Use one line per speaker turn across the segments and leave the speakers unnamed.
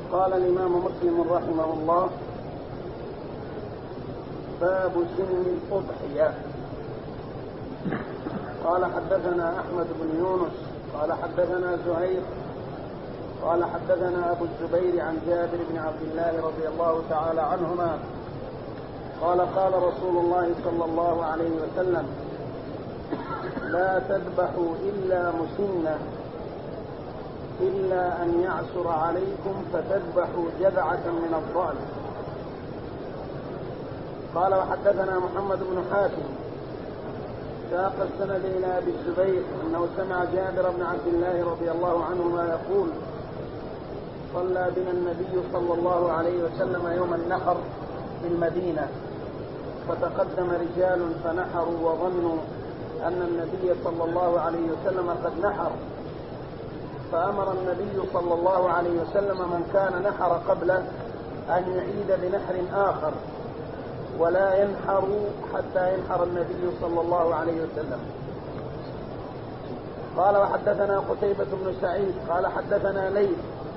قال الإمام مسلم رحمه الله: باب سن الأضحية. قال حدثنا أحمد بن يونس قال حدثنا زهير قال حدثنا أبو الزبير عن جابر بن عبد الله رضي الله تعالى عنهما قال قال رسول الله صلى الله عليه وسلم: لا تذبحوا إلا مسنة إلا أن يعسر عليكم فتذبحوا جذعة من الضأن. قال وحدثنا محمد بن حاتم ساق السند إلى أبي الزبير أنه سمع جابر بن عبد الله رضي الله عنهما يقول: صلى بنا النبي صلى الله عليه وسلم يوم النحر في المدينة، فتقدم رجال فنحروا وظنوا أن النبي صلى الله عليه وسلم قد نحر، فأمر النبي صلى الله عليه وسلم من كان نحر قبله أن يعيد بنحر آخر ولا ينحر حتى ينحر النبي صلى الله عليه وسلم. قال وحدثنا قتيبة بن سعيد قال حدثنا ليث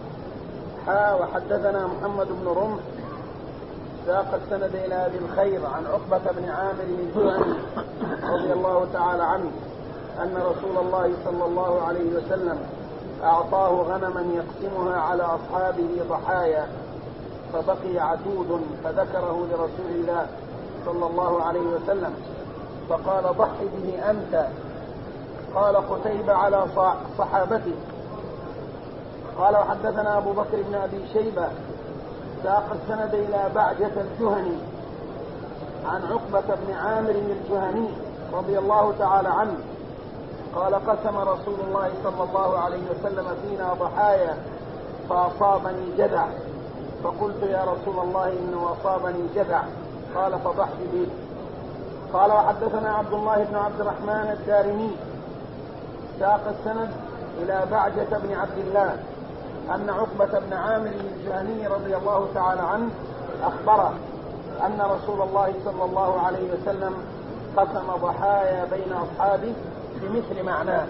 وحدثنا محمد بن رمح ساق السند إلى أبي الخير عن عقبة بن عامر الجهني رضي الله تعالى عنه أن رسول الله صلى الله عليه وسلم أعطاه غنما يقسمها على أصحابه ضحايا، فبقي عتود فذكره لرسول الله صلى الله عليه وسلم فقال: ضح به أنت. قال قتيبة: على صحابته. قال وحدثنا أبو بكر بن أبي شيبة ساق السند إلى بعجة الجهني عن عقبة بن عامر الجهني رضي الله تعالى عنه قال: قسم رسول الله صلى الله عليه وسلم فينا ضحايا فأصابني جذع، فقلت: يا رسول الله إنه أصابني جذع. قال: فضح به. قال وحدثنا عبد الله بن عبد الرحمن الدارمي ساق السند إلى بعجة بن عبد الله أن عقبة بن عامر الجهني رضي الله تعالى عنه أخبره أن رسول الله صلى الله عليه وسلم قسم ضحايا بين أصحابه بمثل معناه.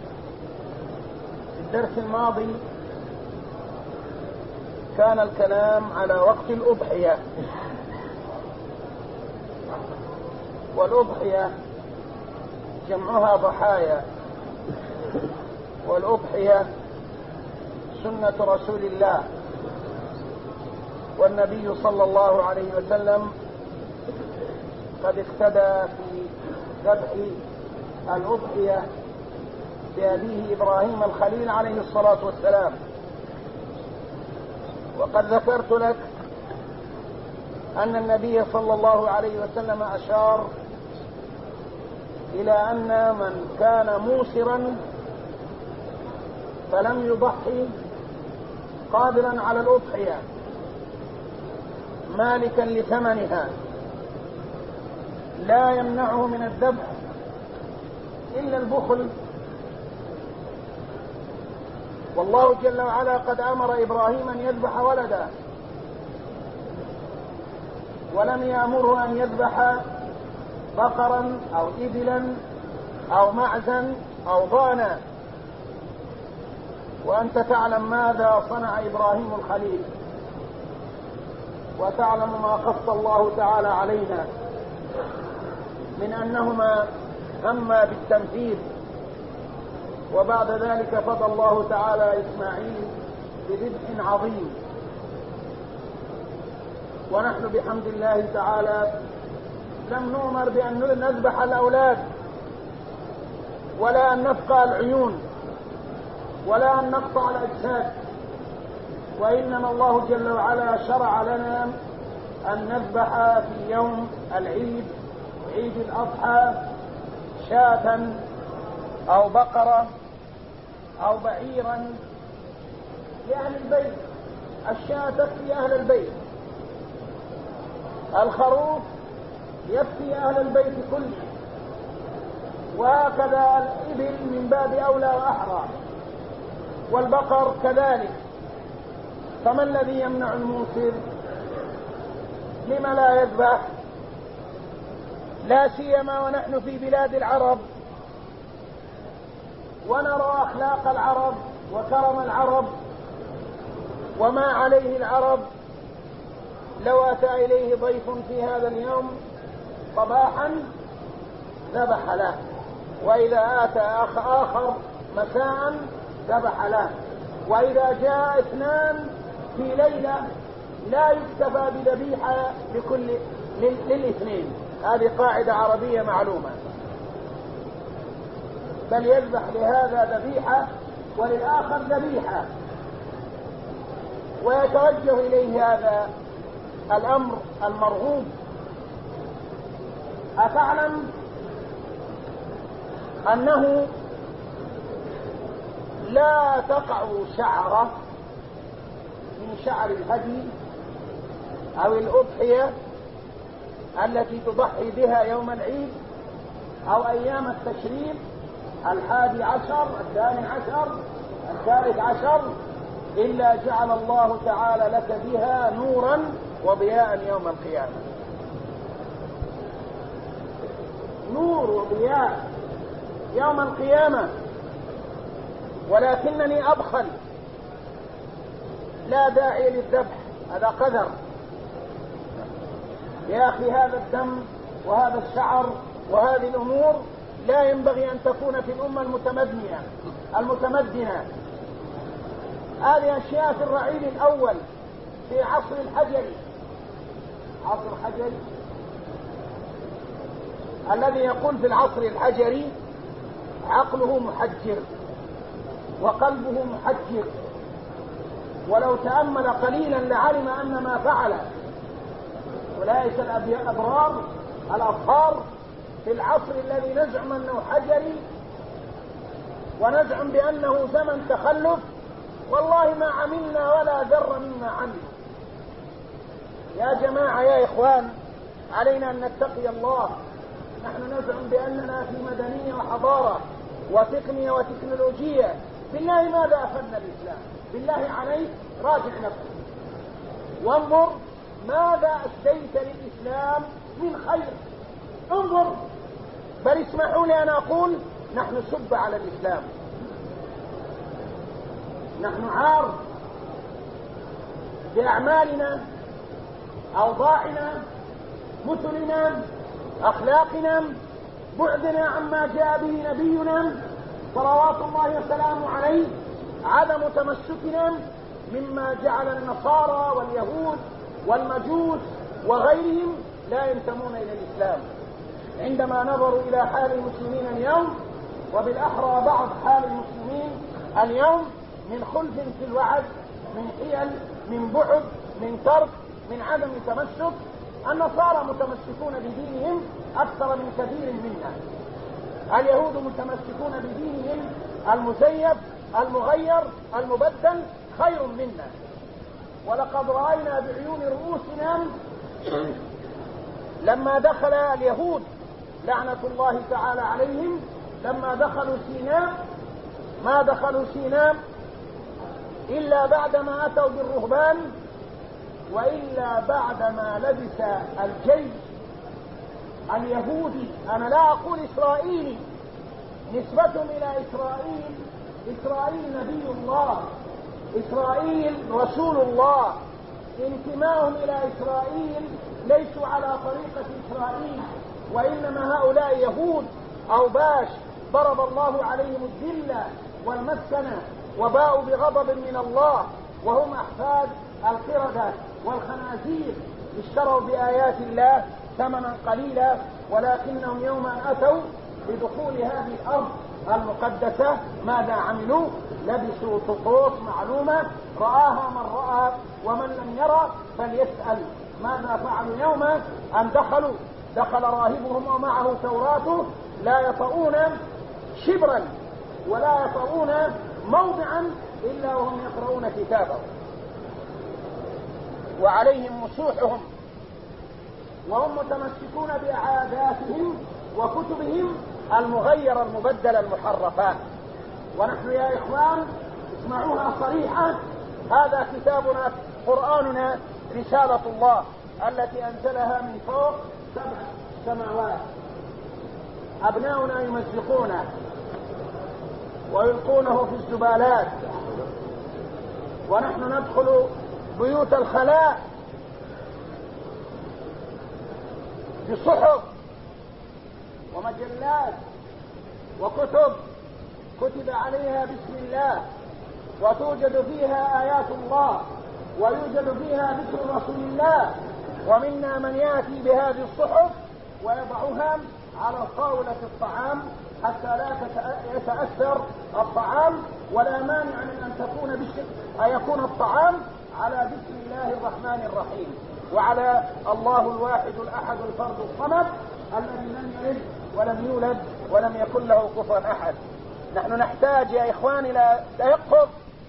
في الدرس الماضي كان الكلام على وقت الأضحية، والأضحية جمعها ضحايا، والأضحية سنة رسول الله، والنبي صلى الله عليه وسلم قد اقتدى في ذبح الأضحية بأبيه إبراهيم الخليل عليه الصلاة والسلام. وقد ذكرت لك أن النبي صلى الله عليه وسلم أشار إلى أن من كان موسرا فلم يضحي قادرا على الأضحية مالكا لثمنها لا يمنعه من الذبح إلا البخل، والله جل وعلا قد أمر إبراهيم أن يذبح ولده ولم يأمره أن يذبح بقرا أو إبلا أو معزا أو ضانا. وأنت تعلم ماذا صنع إبراهيم الخليل، وتعلم ما قص الله تعالى علينا من أنهما هما بالتنفيذ، وبعد ذلك فضى الله تعالى إسماعيل بذبح عظيم. ونحن بحمد الله تعالى لم نؤمر بأن نذبح الأولاد ولا أن نفقع العيون ولا أن نقطع الأجساد، وإنما الله جل وعلا شرع لنا أن نذبح في يوم العيد، عيد الأضحى، شاة أو بقرة أو بعيرا لأهل البيت. الشاة تكفي أهل البيت، الخروف يكفي أهل البيت كله، وهكذا الإبل من باب أولى وأحرى، والبقر كذلك. فما الذي يمنع الموسر؟ لم لا يذبح؟ لا سيما ونحن في بلاد العرب ونرى أخلاق العرب وكرم العرب وما عليه العرب لو أتى إليه ضيف في هذا اليوم صباحا ذبح له، وإذا آتى آخر مساء ذبح له، وإذا جاء اثنان في ليلة لا يكتفى بذبيحة للاثنين. هذه قاعدة عربية معلومة، بل يذبح لهذا ذبيحة وللآخر ذبيحة، ويتوجه إليه هذا الأمر المرغوب. أتعلم أنه لا تقع شعرة من شعر الهدي أو الأضحية التي تضحي بها يوم العيد أو أيام التشريق 11 12 13 إلا جعل الله تعالى لك بها نورا وضياء يوم القيامة. نور وضياء يوم القيامة. ولكنني أبخل، لا داعي للذبح، هذا قدر. يا أخي هذا الدم وهذا الشعر وهذه الأمور لا ينبغي أن تكون في الأمة المتمدنة. هذه أشياء في الرعيل الأول في عصر الحجري، عصر الحجري الذي يقول في العصر الحجري عقله محجر وقلبه محجر، ولو تأمل قليلا لعلم أن ما فعل أولئك الأبرار الأطهار في العصر الذي نزعم أنه حجري ونزعم بأنه زمن تخلف، والله ما عملنا ولا ذر مما عمل. يا جماعة يا إخوان، علينا أن نتقي الله. نحن نزعم بأننا في مدنية وحضارة وتقنية وتكنولوجية. بالله ماذا أفدنا الإسلام؟ بالله عليك راجع نفسك وانظر ماذا أسديت للإسلام من خير. انظر. بل اسمحوا لي أن أقول نحن سب على الإسلام، نحن عار بأعمالنا، أوضاعنا، مثلنا، أخلاقنا، بعدنا عما جاء به نبينا صلوات الله وسلامه عليه، عدم تمسكنا مما جعل النصارى واليهود والمجوس وغيرهم لا ينتمون إلى الإسلام. عندما نظروا إلى حال المسلمين اليوم، وبالأحرى بعض حال المسلمين اليوم، من خلف في الوعد، من حيل، من بعد، من ترك، من عدم تمسك. النصارى متمسكون بدينهم أكثر من كثير منا. اليهود متمسكون بدينهم المزيف المغير المبدل خير منا. ولقد رأينا بعيون رؤوسنا لما دخل اليهود لعنة الله تعالى عليهم، لما دخلوا سيناء، ما دخلوا سيناء إلا بعدما أتوا بالرهبان، وإلا بعدما لبس الجيش اليهودي، أنا لا أقول إسرائيلي، نسبتهم إلى إسرائيل، إسرائيل نبي الله، إسرائيل رسول الله، انتماءهم إلى إسرائيل ليسوا على طريقة إسرائيل، وإنما هؤلاء يهود أوباش ضرب الله عليهم الذلة والمسكنة وباءوا بغضب من الله، وهم أحفاد القردة والخنازير، اشتروا بآيات الله ثمنا قليلا، ولكنهم يوم أن أتوا بدخول هذه الأرض المقدسة ماذا عملوا؟ لبسوا طقوس معلومة رآها من رأى، ومن لم يرى فليسأل ماذا فعلوا يوم أن دخل راهبهم ومعه توراته، لا يطؤون شبرا ولا يطؤون موضعا إلا وهم يقرؤون كتابه، وعليهم مسوحهم، وهم متمسكون بعاداتهم وكتبهم المغيرة المبدلة المحرفات. ونحن يا إخوان اسمعوها صريحة، هذا كتابنا قرآننا رسالة الله التي أنزلها من فوق 7 سماوات. أبناؤنا يمزقونه ويلقونه في الزبالات ونحن ندخل بيوت الخلاء بصحف ومجلات وكتب كتب عليها بسم الله، وتوجد فيها آيات الله، ويوجد فيها ذكر رسول الله، ومنا من يأتي بهذه الصحف ويضعها على طاولة الطعام حتى لا يتأثر الطعام، ولا مانع من أن يكون الطعام على بسم الله الرحمن الرحيم، وعلى الله الواحد الأحد الفرد الصمد الذي لم يلد ولم يولد ولم يكن له كفوا أحد. نحن نحتاج يا إخوان إلى تيقظ،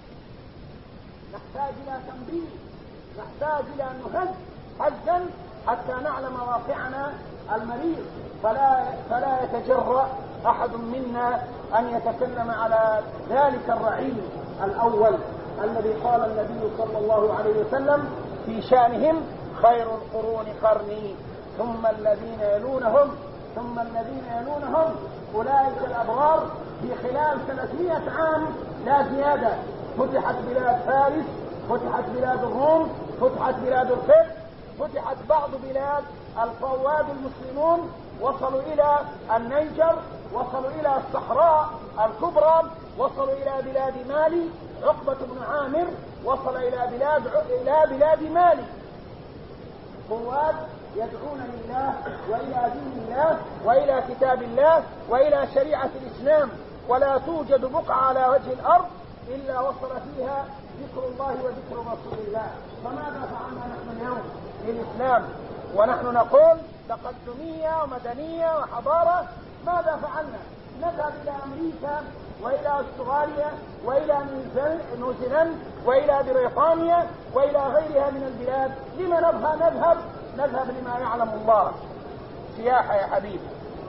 نحتاج إلى تنبيه، نحتاج إلى أن نهز هزا حتى نعلم واقعنا المريض، فلا يتجرأ أحد منا أن يتكلم على ذلك الرعيل الأول الذي قال النبي صلى الله عليه وسلم في شأنهم: خير القرون قرني ثم الذين يلونهم ثم الذين يلونهم. أولئك الأبرار في خلال 300 عام لا زيادة فتحت بلاد فارس، فتحت بلاد الروم، فتحت بلاد القبط، فتحت بعض بلاد القواد المسلمون، وصلوا إلى النيجر، وصلوا إلى الصحراء الكبرى، وصلوا إلى بلاد مالي. عقبة بن عامر وصل إلى بلاد مالي. قواد يدعون لله وإلى دين الله وإلى كتاب الله وإلى شريعة الإسلام، ولا توجد بقعة على وجه الأرض إلا وصل فيها ذكر الله وذكر رسول الله. فماذا فعلنا نحن اليوم للإسلام ونحن نقول تقدمية ومدنية وحضارة؟ ماذا فعلنا؟ نذهب إلى أمريكا وإلى أستراليا وإلى نيوزيلندا وإلى بريطانيا وإلى غيرها من البلاد. لما نذهب لما يعلم الله. سياحة يا حبيبي،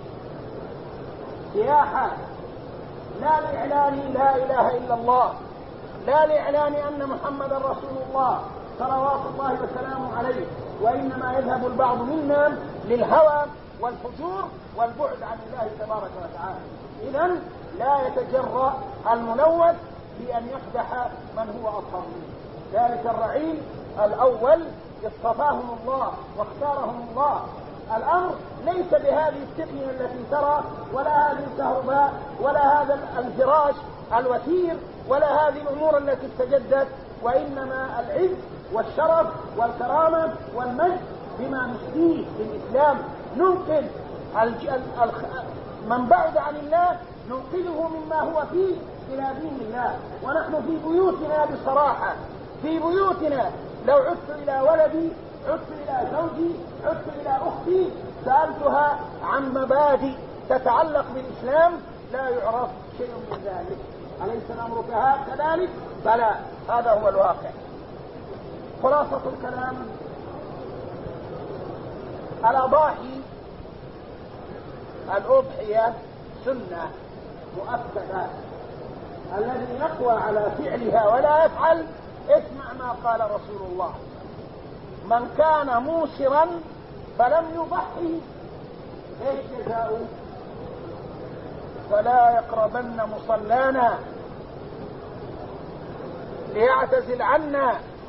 سياحة، لا لإعلان لا إله إلا الله، لا لإعلان أن محمد رسول الله صلوات الله وسلامه عليه، وإنما يذهب البعض منا للهوى والفجور والبعد عن الله تبارك وتعالى. إذن لا يتجرأ الملوث بأن يقدح من هو أطهر منه. ذلك الرعيل الأول اصطفاهم الله واختارهم الله. الأمر ليس بهذه التقنية التي ترى، ولا هذه الكهرباء، ولا هذا الفراش الوثير، ولا هذه الأمور التي استجدت، وإنما العز والشرف والكرامة والمجد بما نشتيه بالإسلام. ننقذ من بعد عن الله، ننقذه مما هو فيه إلى دين الله. ونحن في بيوتنا بصراحة، في بيوتنا لو عدت إلى ولدي، عدت إلى زوجي، عدت إلى أختي، سألتها عن مبادئ تتعلق بالإسلام لا يعرف شيء من ذلك. أليس الأمر كذلك؟ بلى، هذا هو الواقع. خلاصة الكلام: الأضاحي، الأضحية سنة مؤكدة. الذي يقوى على فعلها ولا يفعل، اسمع ما قال رسول الله: من كان موسرا فلم يضحي ايش جزاؤه؟ فلا يقربن مصلانا، ليعتزل عنا.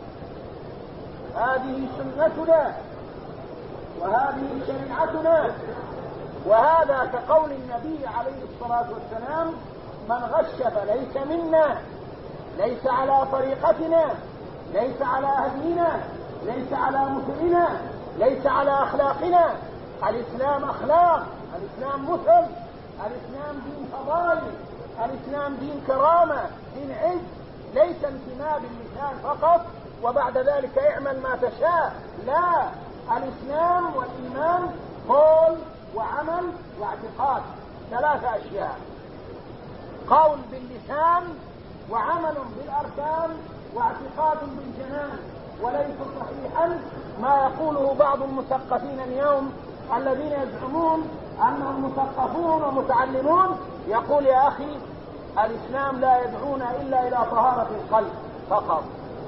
هذه سنتنا وهذه شريعتنا، وهذا كقول النبي عليه الصلاة والسلام: من غش فليس منا، ليس على طريقتنا، ليس على هدينا، ليس على مثلنا، ليس على أخلاقنا. الإسلام أخلاق، الإسلام مثل، الإسلام دين فضائل، الإسلام دين كرامة، دين عز، ليس انتماء باللسان فقط وبعد ذلك اعمل ما تشاء. لا، الإسلام والإيمان قول وعمل واعتقاد، 3 أشياء: قول باللسان، وعمل بالأركان، واعتقاد بالجنان. وليس صحيحا ما يقوله بعض المثقفين اليوم الذين يزعمون أنهم مثقفون ومتعلمون. يقول: يا أخي، الإسلام لا يدعونا إلا إلى طهارة القلب فقط.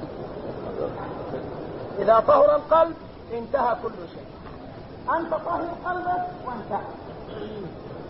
إذا طهر القلب انتهى كل شيء. أنت طهر قلبك وانتهى.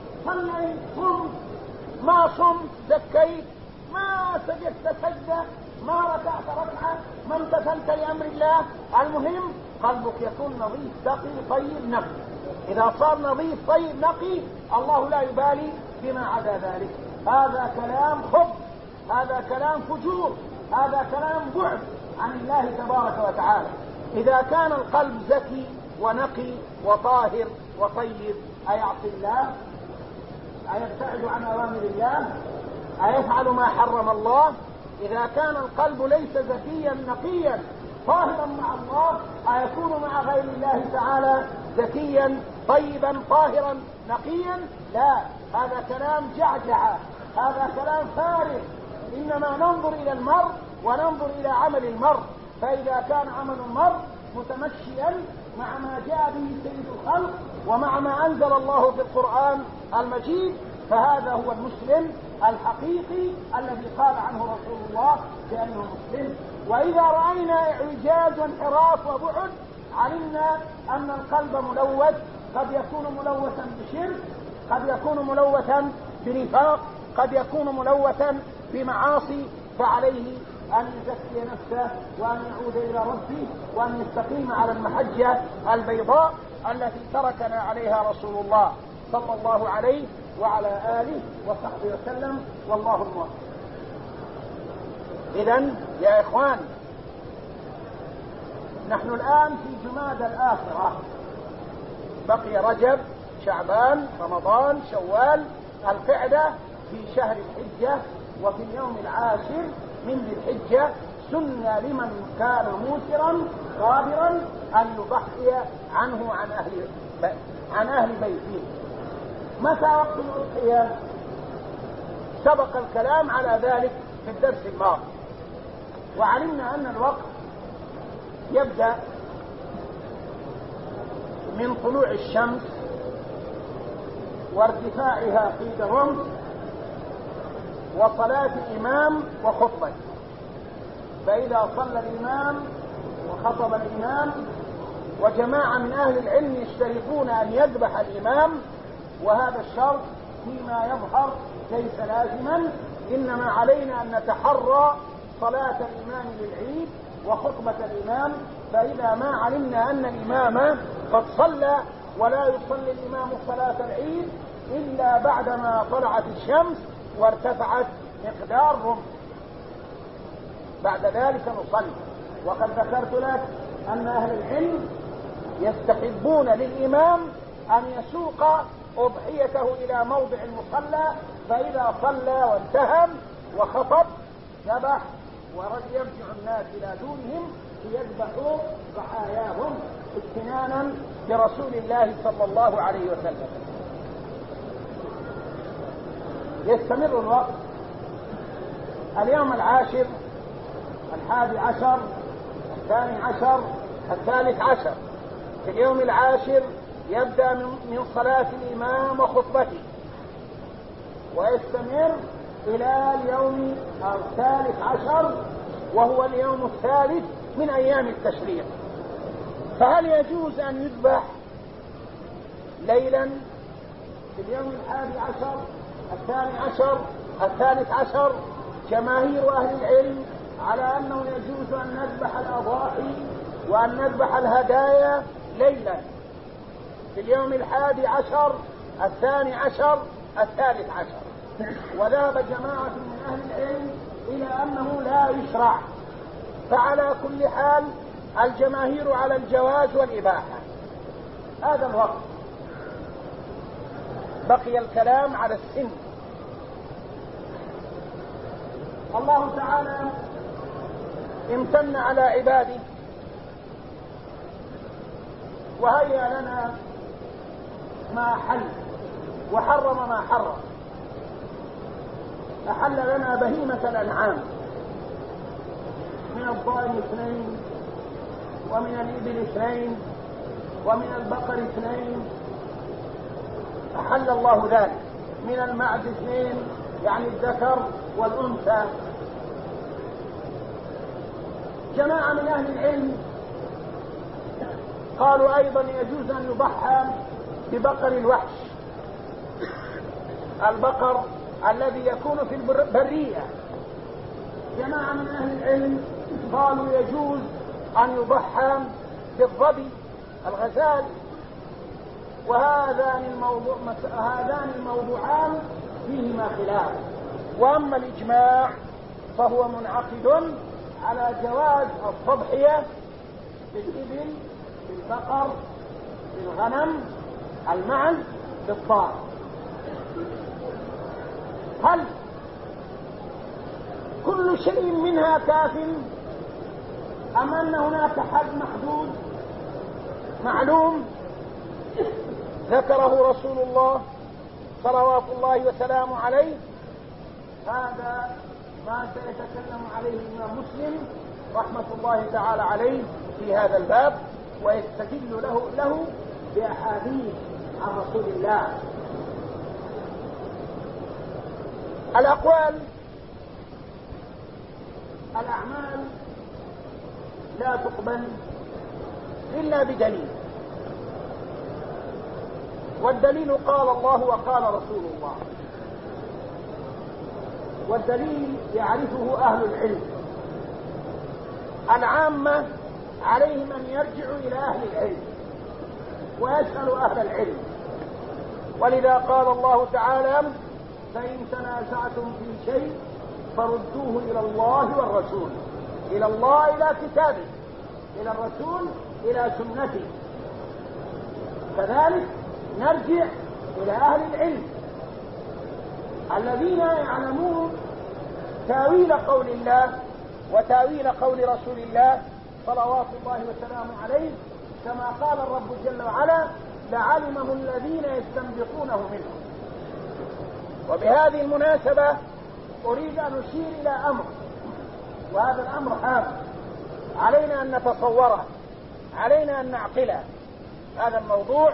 صلي، صم، ما صمت، زكيت، ما سجدت سجدة، ما ركعت ركعة، ما امتثلت لأمر الله. المهم قلبك يكون نظيف تقي طيب نقي. إذا صار نظيف طيب نقي الله لا يبالي بما عدا ذلك. هذا كلام خبث، هذا كلام فجور، هذا كلام بعد عن الله تبارك وتعالى. إذا كان القلب زكي ونقي وطاهر وطيب أيعصي الله؟ أيبتعد عن أوامر الله؟ أيفعل ما حرم الله؟ إذا كان القلب ليس زكيا نقيا طاهرا مع الله أيكون مع غير الله تعالى زكيا طيبا طاهرا نقيا؟ لا، هذا كلام جعجعة، هذا كلام فارغ. إنما ننظر إلى المرء وننظر إلى عمل المرء، فإذا كان عمل المرء متمشيا مع ما جاء به سيد الخلق ومع ما أنزل الله في القرآن المجيد فهذا هو المسلم الحقيقي الذي قال عنه رسول الله بأنه مسلم. وإذا رأينا إعجاز وانحراف وبعد علمنا أن القلب ملوث، قد يكون ملوثا بشرك، قد يكون ملوثا بنفاق، قد يكون ملوثا بمعاصي، فعليه أن يزكي نفسه وأن يعود إلى ربه وأن يستقيم على المحجة البيضاء التي تركنا عليها رسول الله صلى الله عليه وعلى آله وصحبه وسلم، والله الموفق. إذن يا إخوان، نحن الآن في جمادى الآخرة، بقي رجب، شعبان، رمضان، شوال، القعدة، في شهر الحجة، وفي اليوم العاشر من ذي الحجة سن لمن كان موسرا قادرا أن يضحي عنه عن أهل بيته. متى وقت الأضحية؟ سبق الكلام على ذلك في الدرس الماضي، وعلمنا أن الوقت يبدأ من طلوع الشمس وارتفاعها قيد الرمح وصلاة الإمام وخطبة. فإذا صلى الإمام وخطب الإمام، وجماعة من أهل العلم يشترطون أن يذبح الإمام، وهذا الشرط فيما يظهر ليس لازما، إنما علينا أن نتحرى صلاة الإمام للعيد وخطبة الإمام. فإذا ما علمنا أن الإمام قد صلى ولا يصلي الإمام صلاة العيد إلا بعدما طلعت الشمس وارتفعت مقدار رمح، بعد ذلك نصلي. وقد ذكرت لك أن أهل العلم يستحبون للإمام أن يسوق أضحيته إلى موضع المصلى، فإذا صلى وانتهى وخطب ذبح، ويرجع الناس إلى دونهم ليذبحوا ضحاياهم استنانا برسول الله صلى الله عليه وسلم. يستمر الوقت. اليوم العاشر، 11، 12، 13. في اليوم العاشر يبدأ من صلاة الإمام وخطبته، ويستمر إلى اليوم 13 وهو اليوم الثالث من أيام التشريق. فهل يجوز أن يذبح ليلا في اليوم 11، 12، 13؟ جماهير أهل العلم على أنه يجوز أن نذبح الأضاحي وأن نذبح الهدايا ليلا في اليوم 11، 12، 13. وذهب جماعة من أهل العلم إلى أنه لا يشرع. فعلى كل حال الجماهير على الجواز والإباحة. هذا الوقت. بقي الكلام على السن. الله تعالى امتن على عباده وهيأ لنا ما حل وحرم ما حرم. أحل لنا بهيمة الأنعام من الضأن 2 ومن الإبل 2 ومن البقر 2. أحل الله ذلك. من المعز 2 يعني الذكر والأنثى. جماعة من أهل العلم قالوا أيضا يجوز أن يضحى ببقر الوحش، البقر الذي يكون في البرية جماعة من أهل العلم قالوا يجوز أن يضحى بالظبي الغزال، وهذان الموضوعان فيهما خلاف. وأما الإجماع فهو منعقد على جواز التضحية بالإبل، بالبقر، بالغنم، المعز، بالضأن. هل كل شيء منها كاف أم أن هناك حد محدود معلوم ذكره رسول الله صلوات الله وسلامه عليه؟ هذا ما سيتكلم عليه الإمام مسلم رحمة الله تعالى عليه في هذا الباب، ويستدل له بأحاديث عن رسول الله. الأقوال، الأعمال لا تقبل إلا بدليل، والدليل قال الله وقال رسول الله، والدليل يعرفه أهل العلم. العامة عليهم أن يرجعوا إلى أهل العلم ويسألوا أهل العلم، ولذا قال الله تعالى: فإن تنازعتم في شيء فردوه إلى الله والرسول. إلى الله إلى كتابه، إلى الرسول إلى سنته. كذلك نرجع إلى أهل العلم الذين يعلمون تاويل قول الله وتاويل قول رسول الله صلوات الله وسلامه عليه، كما قال الرب جل وعلا: لعلمه الذين يستنبطونه منهم. وبهذه المناسبة أريد أن أشير إلى أمر، وهذا الأمر هام علينا أن نتصوره، علينا أن نعقله. هذا الموضوع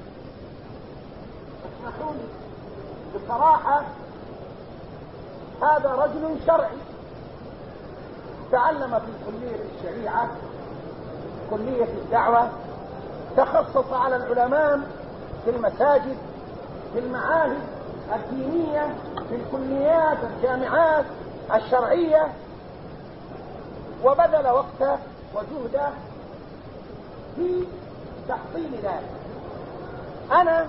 اسمحوا لي بصراحة، هذا رجل شرعي تعلم في كلية الشريعة، كلية الدعوة، تخصص على العلماء في المساجد، في المعاهد الدينية، في الكليات الجامعات الشرعية، وبذل وقته وجهده في تحصيل ذلك. أنا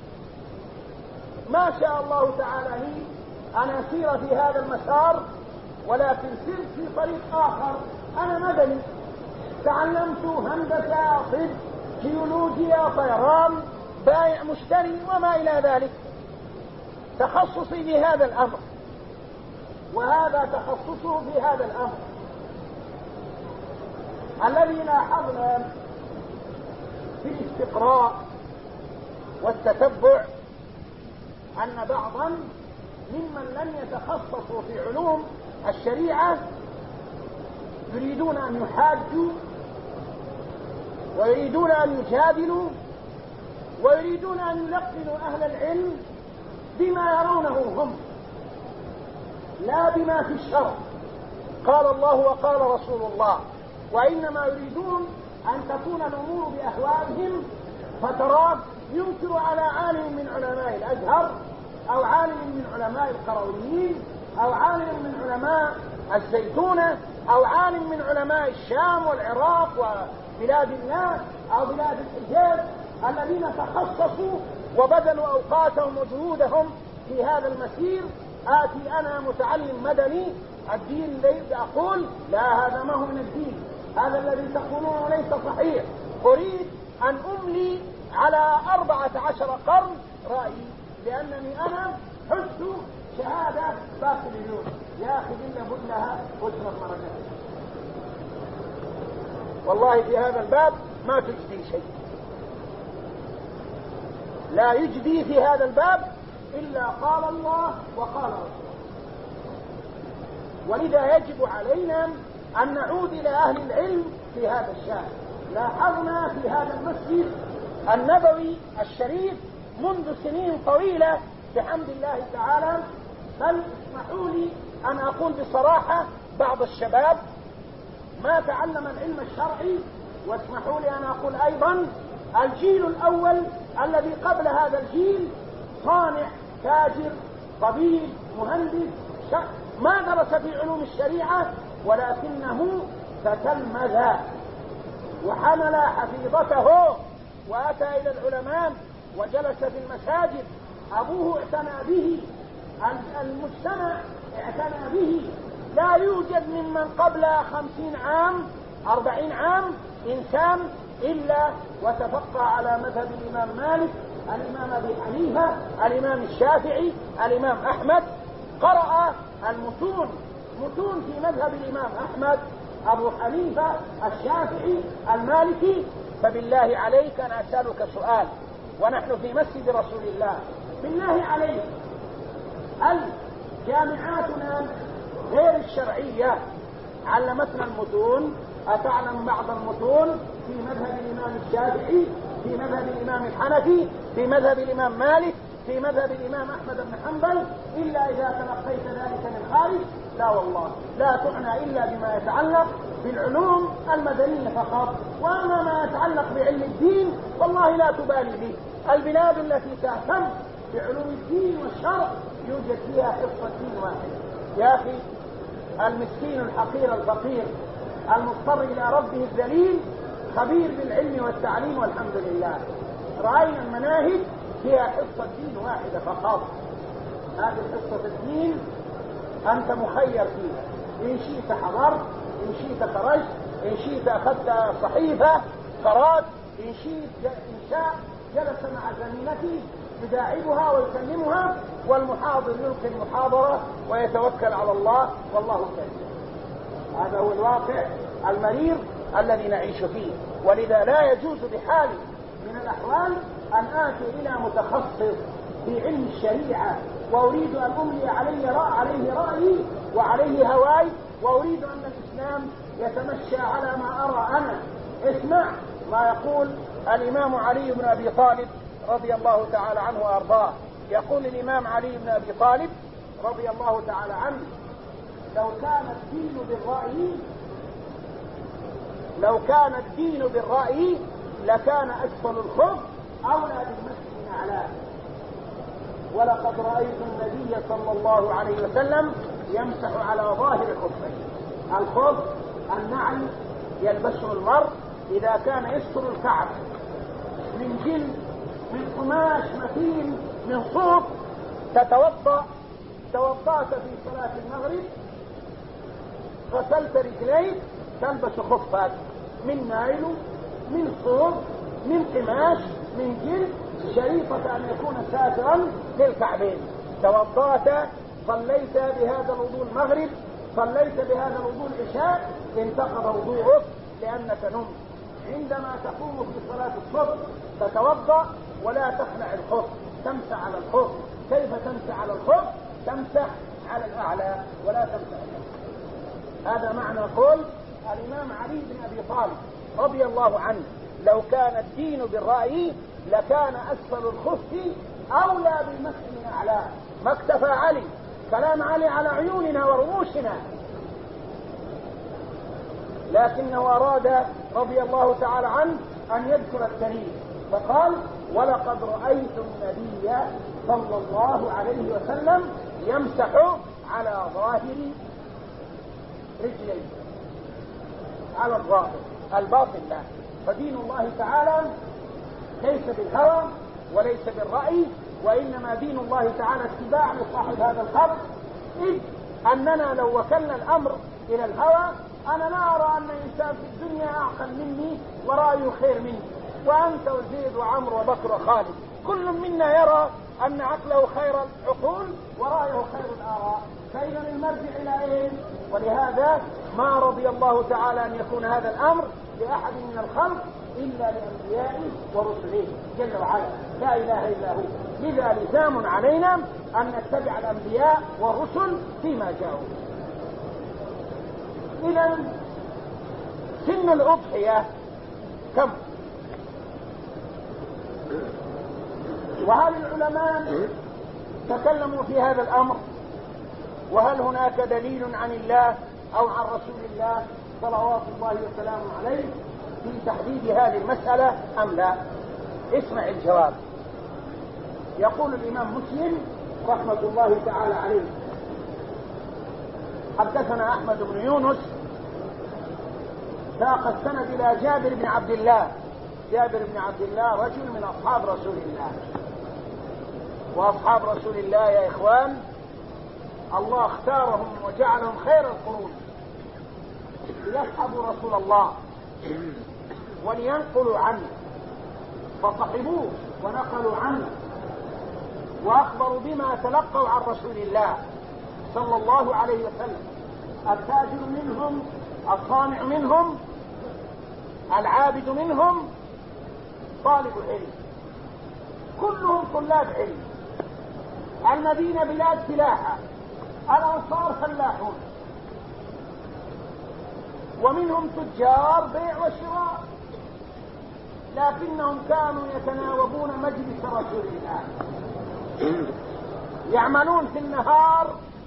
ما شاء الله تعالى لي أن أسير في هذا المسار، ولكن سرت في طريق آخر. أنا مدني، تعلمت هندسة، طب، جيولوجيا، طيران، بائع مشتري وما إلى ذلك. تخصصي في هذا الأمر، وهذا تخصصه في هذا الأمر. الذي لاحظنا في الاستقراء والتتبع أن بعضا ممن لم يتخصصوا في علوم الشريعة يريدون أن يحاجوا، ويريدون أن يجادلوا، ويريدون أن يلقنوا أهل العلم بما يرونه هم، لا بما في الشرع. قال الله وقال رسول الله، وإنما يريدون أن تكون الأمور بأهوائهم، فتراه ينكر على عالم من علماء الأزهر، أو عالم من علماء القرويين، أو عالم من علماء الزيتونة، أو عالم من علماء الشام والعراق وبلاد الله أو بلاد الحجاز، الذين تخصصوا وبذلوا أوقاتهم وجهودهم في هذا المسير. آتي أنا متعلم مدني، الدين ليس، أقول لا، هذا ما هو من الدين، هذا الذي تقولونه ليس صحيح. أريد أن أملي على 14 قرن رأيي، لأنني أنا حزت شهادة باكالوريوس. يا أخي إلا بدلها وجه المرجع. والله في هذا الباب ما تجدي شيء، لا يجدي في هذا الباب إلا قال الله وقال رسوله. ولذا يجب علينا أن نعود إلى أهل العلم في هذا الشأن. لاحظنا في هذا المسجد النبوي الشريف منذ سنين طويلة بحمد الله تعالى، بل اسمحوا لي أن أقول بصراحة بعض الشباب ما تعلم العلم الشرعي، واسمحوا لي أن أقول أيضا الجيل الأول الذي قبل هذا الجيل، صانع، تاجر، طبيب، مهندس، ما درس في علوم الشريعة، ولكنه تتلمذ وحمل حفيظته وأتى إلى العلماء وجلس في المساجد. أبوه اعتنى به، المجتمع اعتنى به. لا يوجد ممن قبل 50 عام 40 عام إنسان إلا وتفقه على مذهب الإمام مالك، الإمام أبي حنيفة، الإمام الشافعي، الإمام أحمد. قرأ المتون في مذهب الإمام أحمد، أبو حنيفة، الشافعي، المالكي. فبالله عليك أنا أسألك سؤال ونحن في مسجد رسول الله، بالله عليك، هل جامعاتنا غير الشرعية علمتنا المتون؟ أتعلم بعض المتون في مذهب الإمام الشافعي، في مذهب الإمام الحنفي، في مذهب الإمام مالك، في مذهب الإمام أحمد بن حنبل، إلا إذا تلقيت ذلك من خارج؟ لا والله، لا تعنى إلا بما يتعلق بالعلوم المدنية فقط، وأما ما يتعلق بعلم الدين والله لا تبالي به. البلاد التي تهتم بعلوم الدين والشرع يوجد فيها حصة دين واحد. يا أخي، المسكين الحقير الفقير المضطر إلى ربه الذليل خبير بالعلم والتعليم والحمد لله. رأينا المناهج فيها حصة دين واحدة فقط. هذه حصة الدين أنت مخير فيها، إن شئت حضرت، إن شئت خرجت، إن شئت أخذت صحيفة قرأت، إن شاء جلس مع زميلته يداعبها ويكلمها، والمحاضر يلقي المحاضرة ويتوكل على الله والله كريم. هذا هو الواقع المرير الذي نعيش فيه. ولذا لا يجوز بحال من الأحوال أن آتي إلى متخصص في علم الشريعة وأريد أن أملي عليه رأيي وعليه هواي، وأريد أن الإسلام يتمشى على ما أرى أنا. اسمع ما يقول الإمام علي بن أبي طالب رضي الله تعالى عنه وأرضاه. يقول الإمام علي بن أبي طالب رضي الله تعالى عنه: لو كان الدين بالرأي لكان أسفل الخف أولى بالمسح من أعلاه. ولقد رأيت النبي صلى الله عليه وسلم يمسح على ظاهر خفيه. الخف النعل يلبسه المرء إذا كان يستر الكعب، من جلد، من قماش متين، من صوف. توضأت في صلاة المغرب، غسلت رجليك، تلبس خفك من نايل، من صوف، من قماش، من جلد، شريطة أن يكون ساترا للكعبين. توضأت، صليت بهذا الوضوء المغرب، صليت بهذا الوضوء العشاء، انتقض وضوءك لأنك نمت. عندما تقوم في صلاة الصبح تتوضأ ولا تخلع الخف، تمسح على الخف. كيف تمسح على الخف؟ تمسح على الأعلى ولا تمسح الأسفل. هذا معنى قول الإمام علي بن أبي طالب رضي الله عنه: لو كان الدين بالرأي لكان أسفل الخف أولى بالمسح من أعلاه. ما اكتفى علي، كلام علي على عيوننا ورؤوسنا، لكنه أراد رضي الله تعالى عنه أن يذكر الدليل فقال: ولقد رأيت النبي صلى الله عليه وسلم يمسح على ظاهر رجليه، على الظاهر، الباطن لا. فدين الله تعالى ليس بالهوى وليس بالرأي، وإنما دين الله تعالى اتباع لصاحب هذا الخلق. إذ أننا لو وكلنا الأمر إلى الهوى، أنا لا أرى أن إنسان في الدنيا أعقل مني ورأيه خير مني، وأنت وزيد وعمر وبكر وخالد كل منا يرى أن عقله خير العقول ورأيه خير الآراء. فإذا المرجع إلى إيه؟ ولهذا ما رضي الله تعالى أن يكون هذا الأمر لأحد من الخلق إلا لأنبيائه ورسله جل وعلا، لا إله إلا هو. لذا لزام علينا أن نتبع الأنبياء والرسل فيما جاءوا. إذا سن الأضحية كم؟ وهل العلماء تكلموا في هذا الأمر؟ وهل هناك دليل عن الله أو عن رسول الله صلوات الله وسلامه عليه في تحديد هذه المسألة أم لا؟ اسمع الجواب. يقول الإمام مسلم رحمة الله تعالى عليه: حدثنا أحمد بن يونس ساق السند إلى جابر بن عبد الله. جابر بن عبد الله رجل من أصحاب رسول الله، وأصحاب رسول الله يا إخوان الله اختارهم وجعلهم خير القرون ليصحبوا رسول الله ولينقلوا عنه، فصحبوه ونقلوا عنه وأخبروا بما تلقوا عن رسول الله صلى الله عليه وسلم. التاجر منهم، الصانع منهم، العابد منهم، طالب العلم، كلهم طلاب علم. المدينة بلاد فلاحة، الأنصار فلاحون، ومنهم تجار بيع وشراء، لكنهم كانوا يتناوبون مجلس رسول الله، يعملون في النهار،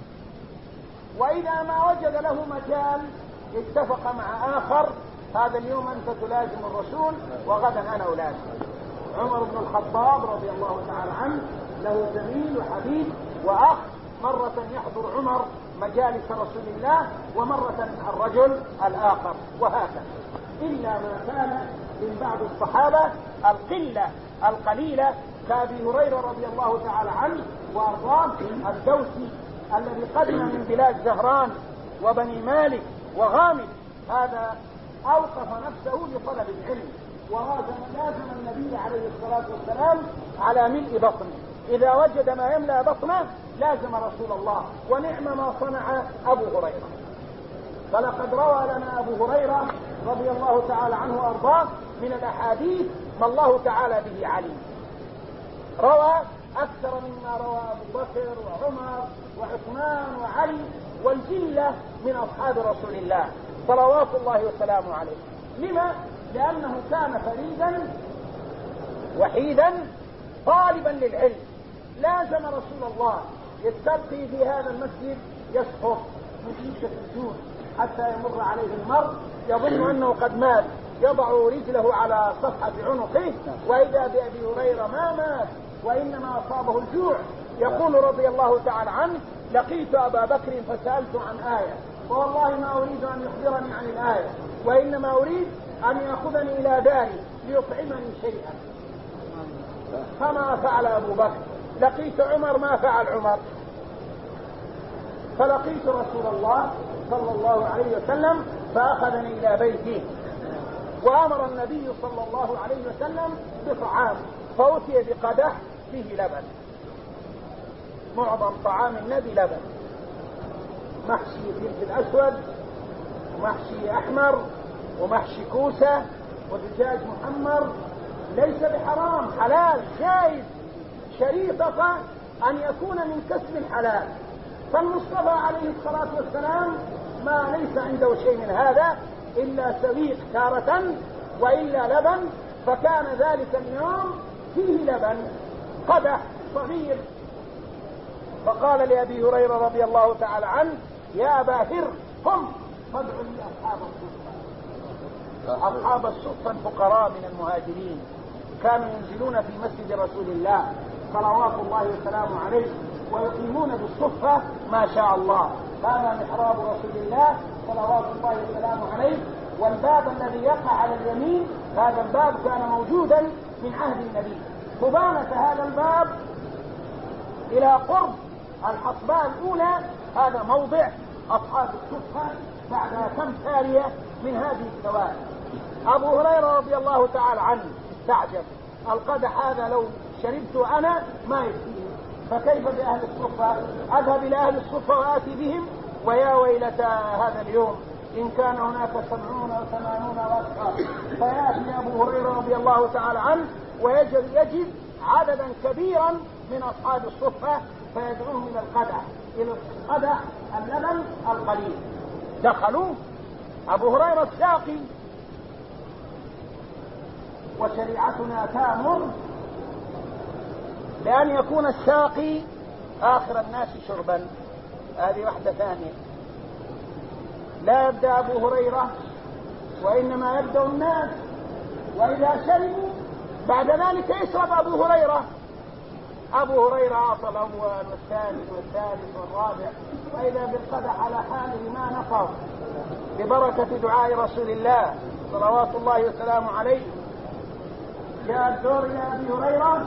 وإذا ما وجد له مجال اتفق مع آخر هذا اليوم أنت تلازم الرسول وغدا أنا ألازم. عمر بن الخطاب رضي الله تعالى عنه له زميل وحبيب وأخ، مرة يحضر عمر مجالس رسول الله ومرة الرجل الآخر، وهكذا. إلا ما كان من بعض الصحابة القلة القليلة كأبي هريرة رضي الله تعالى عنه وأرضاه الدوسي الذي قدم من بلاد زهران وبني مالك وغامد، هذا أوقف نفسه لطلب العلم ولازم النبي عليه الصلاة والسلام على ملء بطنه، إذا وجد ما يملأ بطنه لازم رسول الله، ونعم ما صنع أبو هريرة. فلقد روى لنا أبو هريرة رضي الله تعالى عنه وأرضاه من الأحاديث ما الله تعالى به عليم، روى أكثر مما روى أبو بكر وعمر وعثمان وعلي والجلة من أصحاب رسول الله صلوات الله وسلامه عليه. لما؟ لأنه كان فريدا وحيدا طالبا للعلم، لازم رسول الله يستلقي في هذا المسجد، يسقط من شدة الجوع حتى يمر عليه المرء يظن أنه قد مات، يضع رجله على صفحة عنقه وإذا بأبي هريرة ما مات وإنما أصابه الجوع. يقول رضي الله تعالى عنه: لقيت أبا بكر فسألت عن آية، والله ما أريد أن يخبرني عن الآية، وإنما أريد أن يأخذني إلى داري ليطعمني شيئا. فما فعل أبو بكر. لقيت عمر، ما فعل عمر. فلقيت رسول الله صلى الله عليه وسلم فأخذني إلى بيته، وأمر النبي صلى الله عليه وسلم بطعام، فأتي بقدح فيه لبن. معظم طعام النبي لبن، محشي فلفل أسود ومحشي أحمر ومحشي كوسة ودجاج محمر، ليس بحرام، حلال جائز، شريطة أن يكون من كسب حلال. فالمصطفى عليه الصلاة والسلام ما ليس عنده شيء من هذا إلا سويق تارة وإلا لبن، فكان ذلك اليوم فيه لبن قدح صغير. فقال لأبي هريرة رضي الله تعالى عنه: يا أبا هر قم فادعوا لي أصحاب الصفة. أصحاب الصفة الفقراء من المهاجرين كانوا ينزلون في مسجد رسول الله صلوات الله وسلامه عليه ويقيمون بالصفة ما شاء الله. هذا محراب رسول الله صلوات الله وسلامه عليه، والباب الذي يقع على اليمين هذا الباب كان موجودا من عهد النبي. مبانة هذا الباب إلى قرب الحصباء الأولى هذا موضع أصحاب الصفة بعد كم سارية من هذه السواري. أبو هريرة رضي الله تعالى عنه تعجب: القدح هذا لو شربت أنا ما يكفيه، فكيف بأهل الصفة؟ أذهب إلى أهل الصفة وآتي بهم، ويا ويلتى هذا اليوم إن كان هناك 70 أو 80 وأكثر. فيأتي أبو هريرة رضي الله تعالى عنه ويجد عددا كبيرا من أصحاب الصفة فيدعوهم إلى القدح اللبن القليل. دخلوا، أبو هريرة الساقي، وشريعتنا تأمر بأن يكون الساقي آخر الناس شربا. هذه واحدة ثانية، لا يبدأ أبو هريرة وإنما يبدأ الناس، وإذا شربوا بعد ذلك يشرب أبو هريرة. أبو هريرة أعطى الأول والثاني والثالث والرابع، وإذا بالقدح على حاله ما نفض ببركة دعاء رسول الله صلوات الله وسلامه عليه. جاء الدور إلى أبي هريرة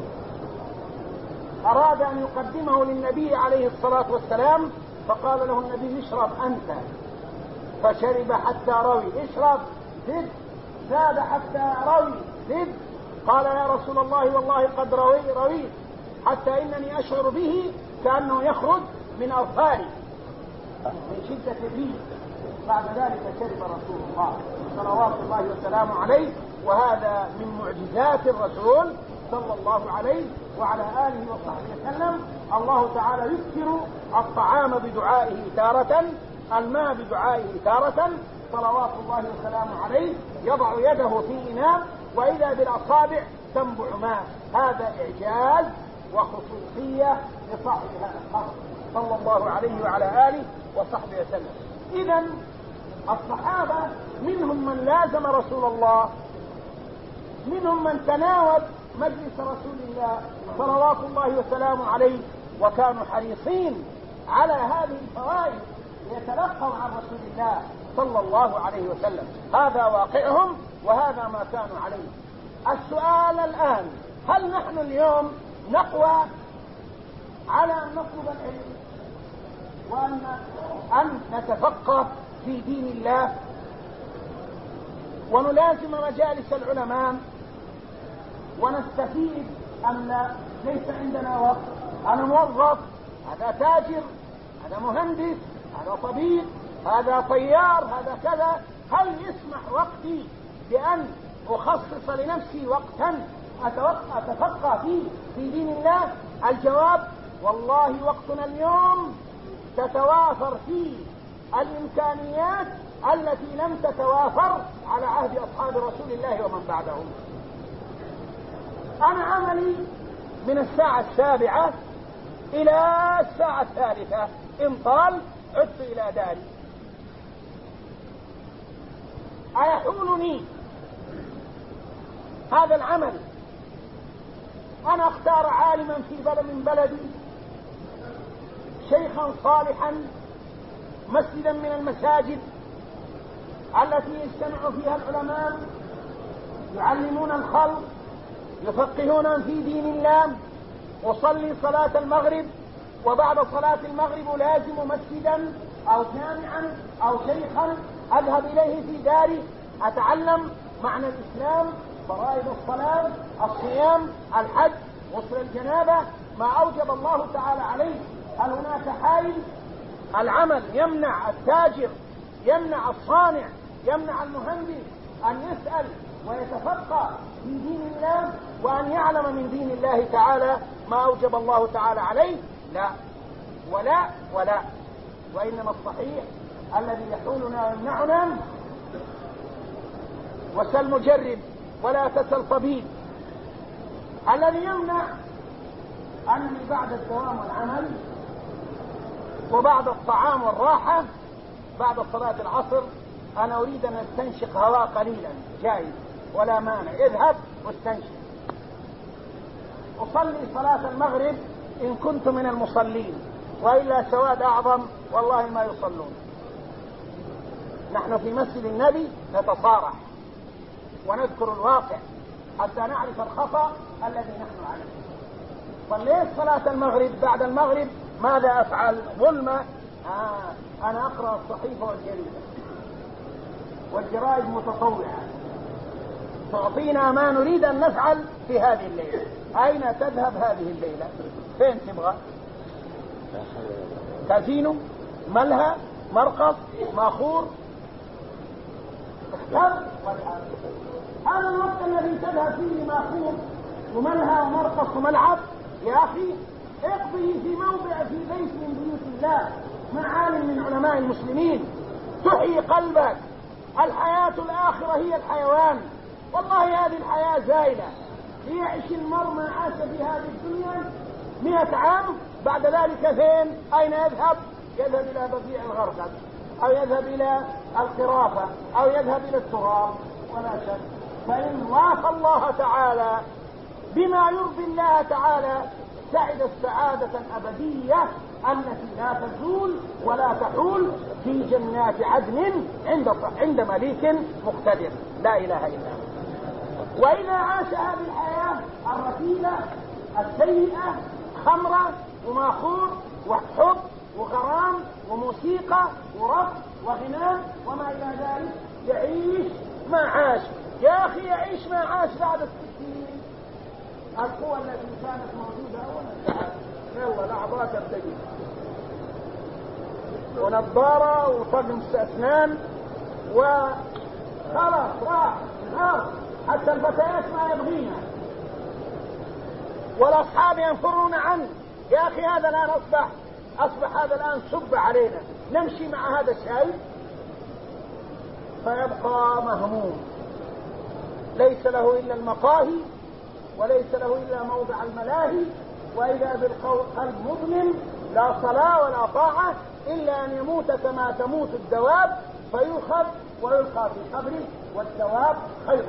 أراد أن يقدمه للنبي عليه الصلاة والسلام، فقال له النبي اشرب أنت، فشرب حتى روي. اشرب زد، زاد حتى روي زد. قال يا رسول الله والله قد رويت حتى إنني أشعر به كأنه يخرج من أظفاري من شدة الريح. بعد ذلك شرب رسول الله صلوات الله وسلامه عليه. وهذا من معجزات الرسول صلى الله عليه وعلى آله وصحبه وسلم. الله تعالى يكثر الطعام بدعائه تارة، الماء بدعائه تارة، صلوات الله وسلامه عليه. يضع يده في إناء وإذا بالأصابع تنبع ماء. هذا إعجاز وخصوصية لصاحب هذا الأمر صلى الله عليه وعلى آله وصحبه وسلم. إذن الصحابة منهم من لازم رسول الله، منهم من تناول مجلس رسول الله صلوات الله وسلامه عليه، وكانوا حريصين على هذه الفوائد ليتلقوا عن رسول الله صلى الله عليه وسلم. هذا واقعهم وهذا ما كانوا عليه. السؤال الآن: هل نحن اليوم نقوى على أن نطلب العلم وأن نتفقه في دين الله ونلازم مجالس العلماء ونستفيد أم لا؟ ليس عندنا وقت. أنا موظف، هذا تاجر، هذا مهندس، هذا طبيب، هذا طيار، هذا كذا. هل يسمح وقتي بأن أخصص لنفسي وقتا أتفقه فيه في دين الله؟ الجواب: والله وقتنا اليوم تتوافر فيه الإمكانيات التي لم تتوافر على عهد أصحاب رسول الله ومن بعدهم. أنا عملي من الساعة 7 إلى الساعة 3، إن طال عدت إلى داري. أيحولني هذا العمل أن أختار عالما في بلد من بلدي، شيخا صالحا، مسجدا من المساجد التي يجتمع فيها العلماء يعلمون الخلق يفقهون في دين الله، أصلي صلاة المغرب وبعد صلاة المغرب لازم مسجدا أو جامعا أو شيخا أذهب إليه في داري أتعلم معنى الإسلام، فرائض الصلاة، الصيام، الحج، غسل الجنابة، ما أوجب الله تعالى عليه. هل هناك حائل؟ العمل يمنع التاجر، يمنع الصانع، يمنع المهندس أن يسأل ويتفقه في دين الله وأن يعلم من دين الله تعالى ما أوجب الله تعالى عليه؟ لا ولا ولا. وإنما الصحيح الذي يحولنا ويمنعنا: وسل مجرب ولا تسل طبيب. الذي يمنع أني بعد الدوام والعمل وبعد الطعام والراحة بعد صلاة العصر أنا أريد أن أستنشق هواء قليلا، جائز ولا مانع، اذهب واستنشق. أصلي صلاة المغرب إن كنت من المصلين، وإلا سواد أعظم والله ما يصلون. نحن في مسجد النبي نتصارح ونذكر الواقع حتى نعرف الخطأ الذي نحن عليه. صليت صلاة المغرب، بعد المغرب ماذا أفعل؟ ظلمة. أنا أقرأ الصحيفة والجريدة والجرائد متطوعة تعطينا ما نريد أن نفعل في هذه الليلة. أين تذهب هذه الليلة؟ فين تبغى؟ كازينو، ملهى، مرقص، ماخور، اختر والآن. هذا الوقت الذي تذهب فيه ماخور وملهى ومرقص وملعب يا أخي اقضي في موضع في بيت من بيوت الله مع عالم من علماء المسلمين تحيي قلبك. الحياة الآخرة هي الحيوان، والله هذه الحياة زائلة. ليعيش المرء ما عاش في هذه الدنيا 100 عام، بعد ذلك فين؟ أين يذهب؟ يذهب إلى بقيع الغرقد أو يذهب إلى القرافة أو يذهب إلى التراب. ولا شك فإن وافى الله تعالى بما يرضي الله تعالى سعد السعادة أبدية التي لا تزول ولا تحول في جنات عدن عند مليك مقتدر لا إله إلا هو. وإذا عاش هذه الحياة الرتيبة السيئة، خمرة وماخور وحب وغرام وموسيقى ورقص وغناء وما إلى ذلك، يعيش ما عاش. يا أخي يعيش ما عاش بعد 60. القوة التي كانت موجودة أولا يلا الأعضاء تبتدي ونظارة وطقم أسنان وخلاص راح نهار، حتى الفتيات ما يبغينا والأصحاب ينفرون عنه. يا أخي هذا الآن أصبح هذا الآن سب علينا، نمشي مع هذا الشيء فيبقى مهموم، ليس له إلا المقاهي وليس له إلا موضع الملاهي، وإذا بالقلب مظلم لا صلاة ولا طاعة إلا أن يموت كما تموت الدواب فيؤخذ ويلقى في قبره والدواب خير،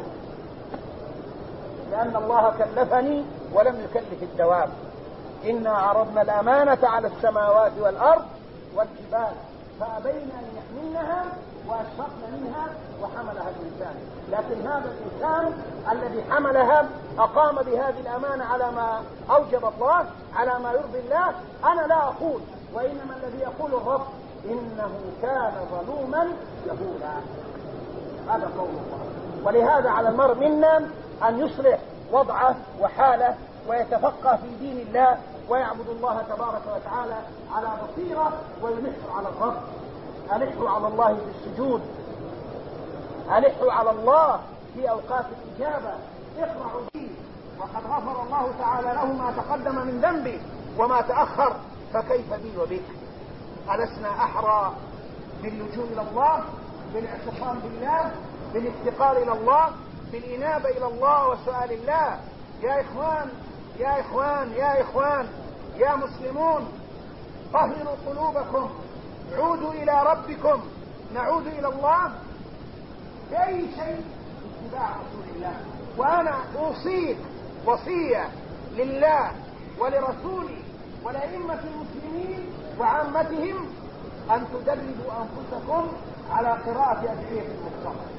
لأن الله كلفني ولم يكلف الدواب. إنا عرضنا الأمانة على السماوات والأرض والجبال فأبين أن يحملنها وأشفقن منها وحملها الإنسان، لكن هذا الإنسان الذي حملها أقام بهذه الأمانة على ما أوجب الله، على ما يرضي الله. أنا لا أقول، وإنما الذي يقول الرب إنه كان ظلوما جهولا، هذا قول الله. ولهذا على المرء منا أن يصلح وضعه وحاله ويتفقه في دين الله ويعبد الله تبارك وتعالى على بصيرة ويلح على الرب. ألحوا على الله بالسجود، ألحوا على الله في أوقات الإجابة، اقرعوا فيه، وقد غفر الله تعالى له ما تقدم من ذنبه وما تأخر، فكيف بي وبك؟ ألسنا أحرى باللجوء إلى الله، بالاعتصام بالله، بالافتقار إلى الله، بالإنابة إلى الله وسؤال الله؟ يا إخوان يا إخوان يا إخوان يا مسلمون، طهروا قلوبكم، عودوا إلى ربكم، نعود إلى الله بأي شيء؟ اتباع رسول الله. وأنا أوصيك وصية لله ولرسوله ولأئمة المسلمين وعامتهم أن تدربوا أنفسكم على قراءة أدعية المصطفى.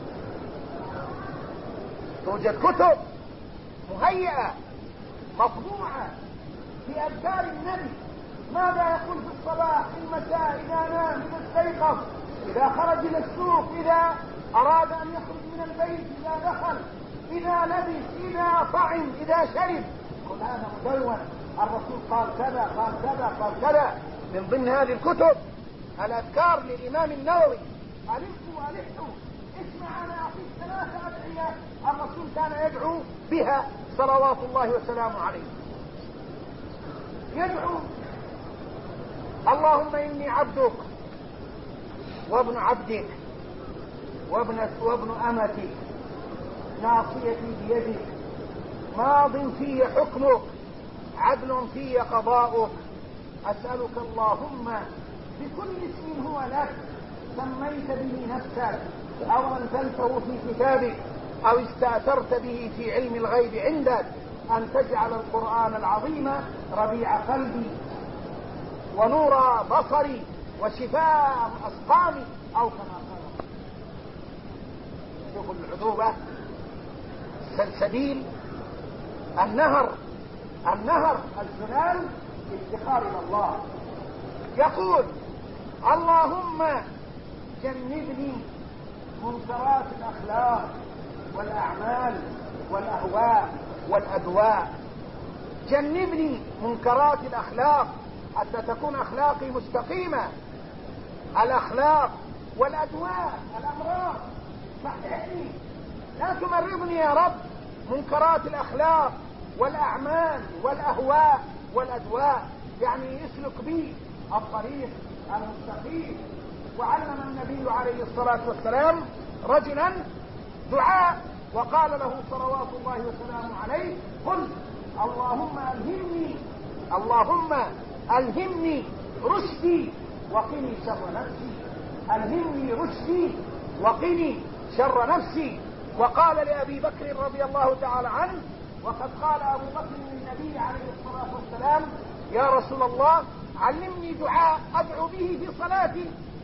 توجد كتب مهيئة مطبوعة في أذكار النبي، ماذا يقول في الصباح، في المساء، إذا نام، إذا استيقظ، إذا خرج إلى السوق، إذا أراد أن يخرج من البيت، إذا دخل، إذا لبس، إذا طعم، إذا شرب، كل هذا مدون. الرسول قال كذا قال كذا قال كذا. من ضمن هذه الكتب الأذكار للإمام النووي، ألحوا اسمع أنا أعطيك 3 أدعية الرسول كان يدعو بها صلوات الله وسلامه عليه. يدعو اللهم إني عبدك وابن عبدك وابن أمتك، ناصيتي بيدك، ماض في حكمك، عدل في قضاؤك، أسألك اللهم بكل اسم هو لك سميت به نفسك أو أنزلته في كتابك أو استأثرت به في علم الغيب عندك أن تجعل القرآن العظيم ربيع قلبي ونور بصري وشفاء أسقامي، أو كما قال. شوفوا العذوبة، السلسبيل، النهر الزلال، افتقار إلى الله. يقول اللهم جنبني منكرات الأخلاق والأعمال والأهواء والأدواء، جنبني منكرات الأخلاق حتى تكون أخلاقي مستقيمة، الأخلاق والأدواء الأمراض، صححني لا تمرضني يا رب. منكرات الأخلاق والأعمال والأهواء والأدواء يعني يسلك بي الطريق المستقيم. وعلم النبي عليه الصلاة والسلام رجلا دعاء وقال له صلوات الله وسلامه عليه قل اللهم ألهمني رشدي وقني شر نفسي، ألهمني رشدي وقني شر نفسي. وقال لأبي بكر رضي الله تعالى عنه، وقد قال أبو بكر للنبي عليه الصلاة والسلام يا رسول الله
علمني دعاء أدعو به في صلاتي.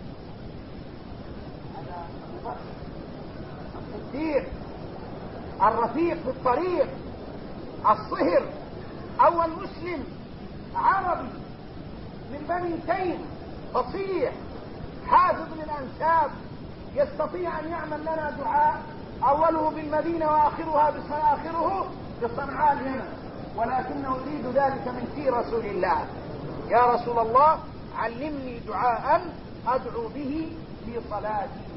الصديق الرفيق في الطريق الصهر أول مسلم عربي من بني تيم فصيح حافظ للأنساب يستطيع أن يعمل لنا دعاء أوله بالمدينة وآخره بصنعاء اليمن، ولكنه يريد ذلك من في رسول الله. يا رسول الله علمني دعاء أدعو به في صلاتي.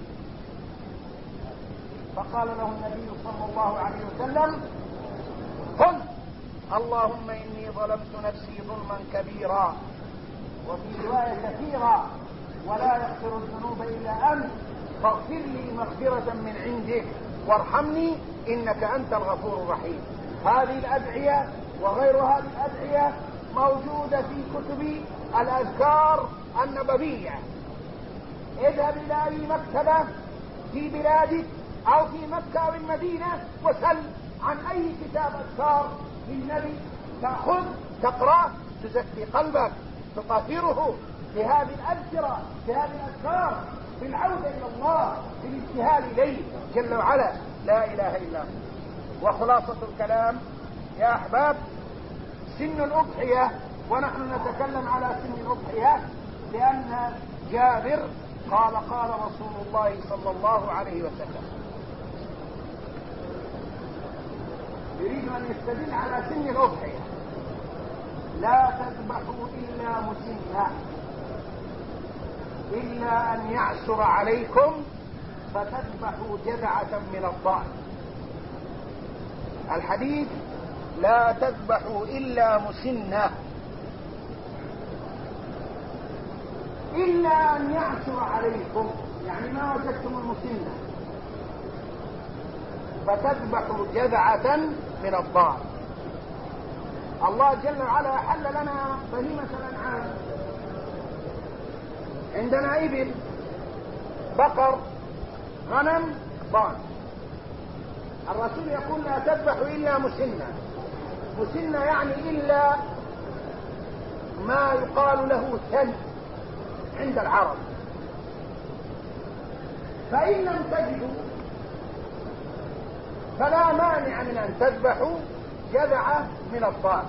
فقال له النبي صلى الله عليه وسلم قل اللهم إني ظلمت نفسي ظلما كبيرا، وفي رواية كثيرة ولا يغفر الذنوب إلا أنت فاغفر لي مغفرة من عندك وارحمني إنك أنت الغفور الرحيم. هذه الأدعية وغير هذه الأدعية موجودة في كتب الأذكار النبوية. اذهب إلى أي مكتبة في بلادك أو في مكة أو المدينة وسل عن أي كتاب أذكار للنبي، تأخذ تقرأ تزكي قلبك تطهره بهذه الأذكرة بهذه الأذكار بالعودة إلى الله بالابتهال إليه جل وعلا لا إله إلا هو. وخلاصة الكلام يا أحباب سن الأضحية، ونحن نتكلم على سن الأضحية لأن جابر قال قال رسول الله صلى الله عليه وسلم، يريد أن يستدل على سن الأضحية: لا تذبحوا إلا مسنة إلا أن يعسر عليكم فتذبحوا جذعة من الضأن. الحديث لا تذبحوا إلا مسنة إلا أن يعسر عليكم، يعني ما وجدتم المسنة فتذبحوا جذعة من الضأن. الله جل وعلا أحل لنا بهيمة الأنعام، عندنا إبل بقر غنم ضأن. الرسول يقول لا تذبحوا إلا مسنة. مسنة يعني إلا ما يقال له ثلث عند العرب. فإن لم تجدوا فلا مانع من أن تذبحوا جذعة من الضأن.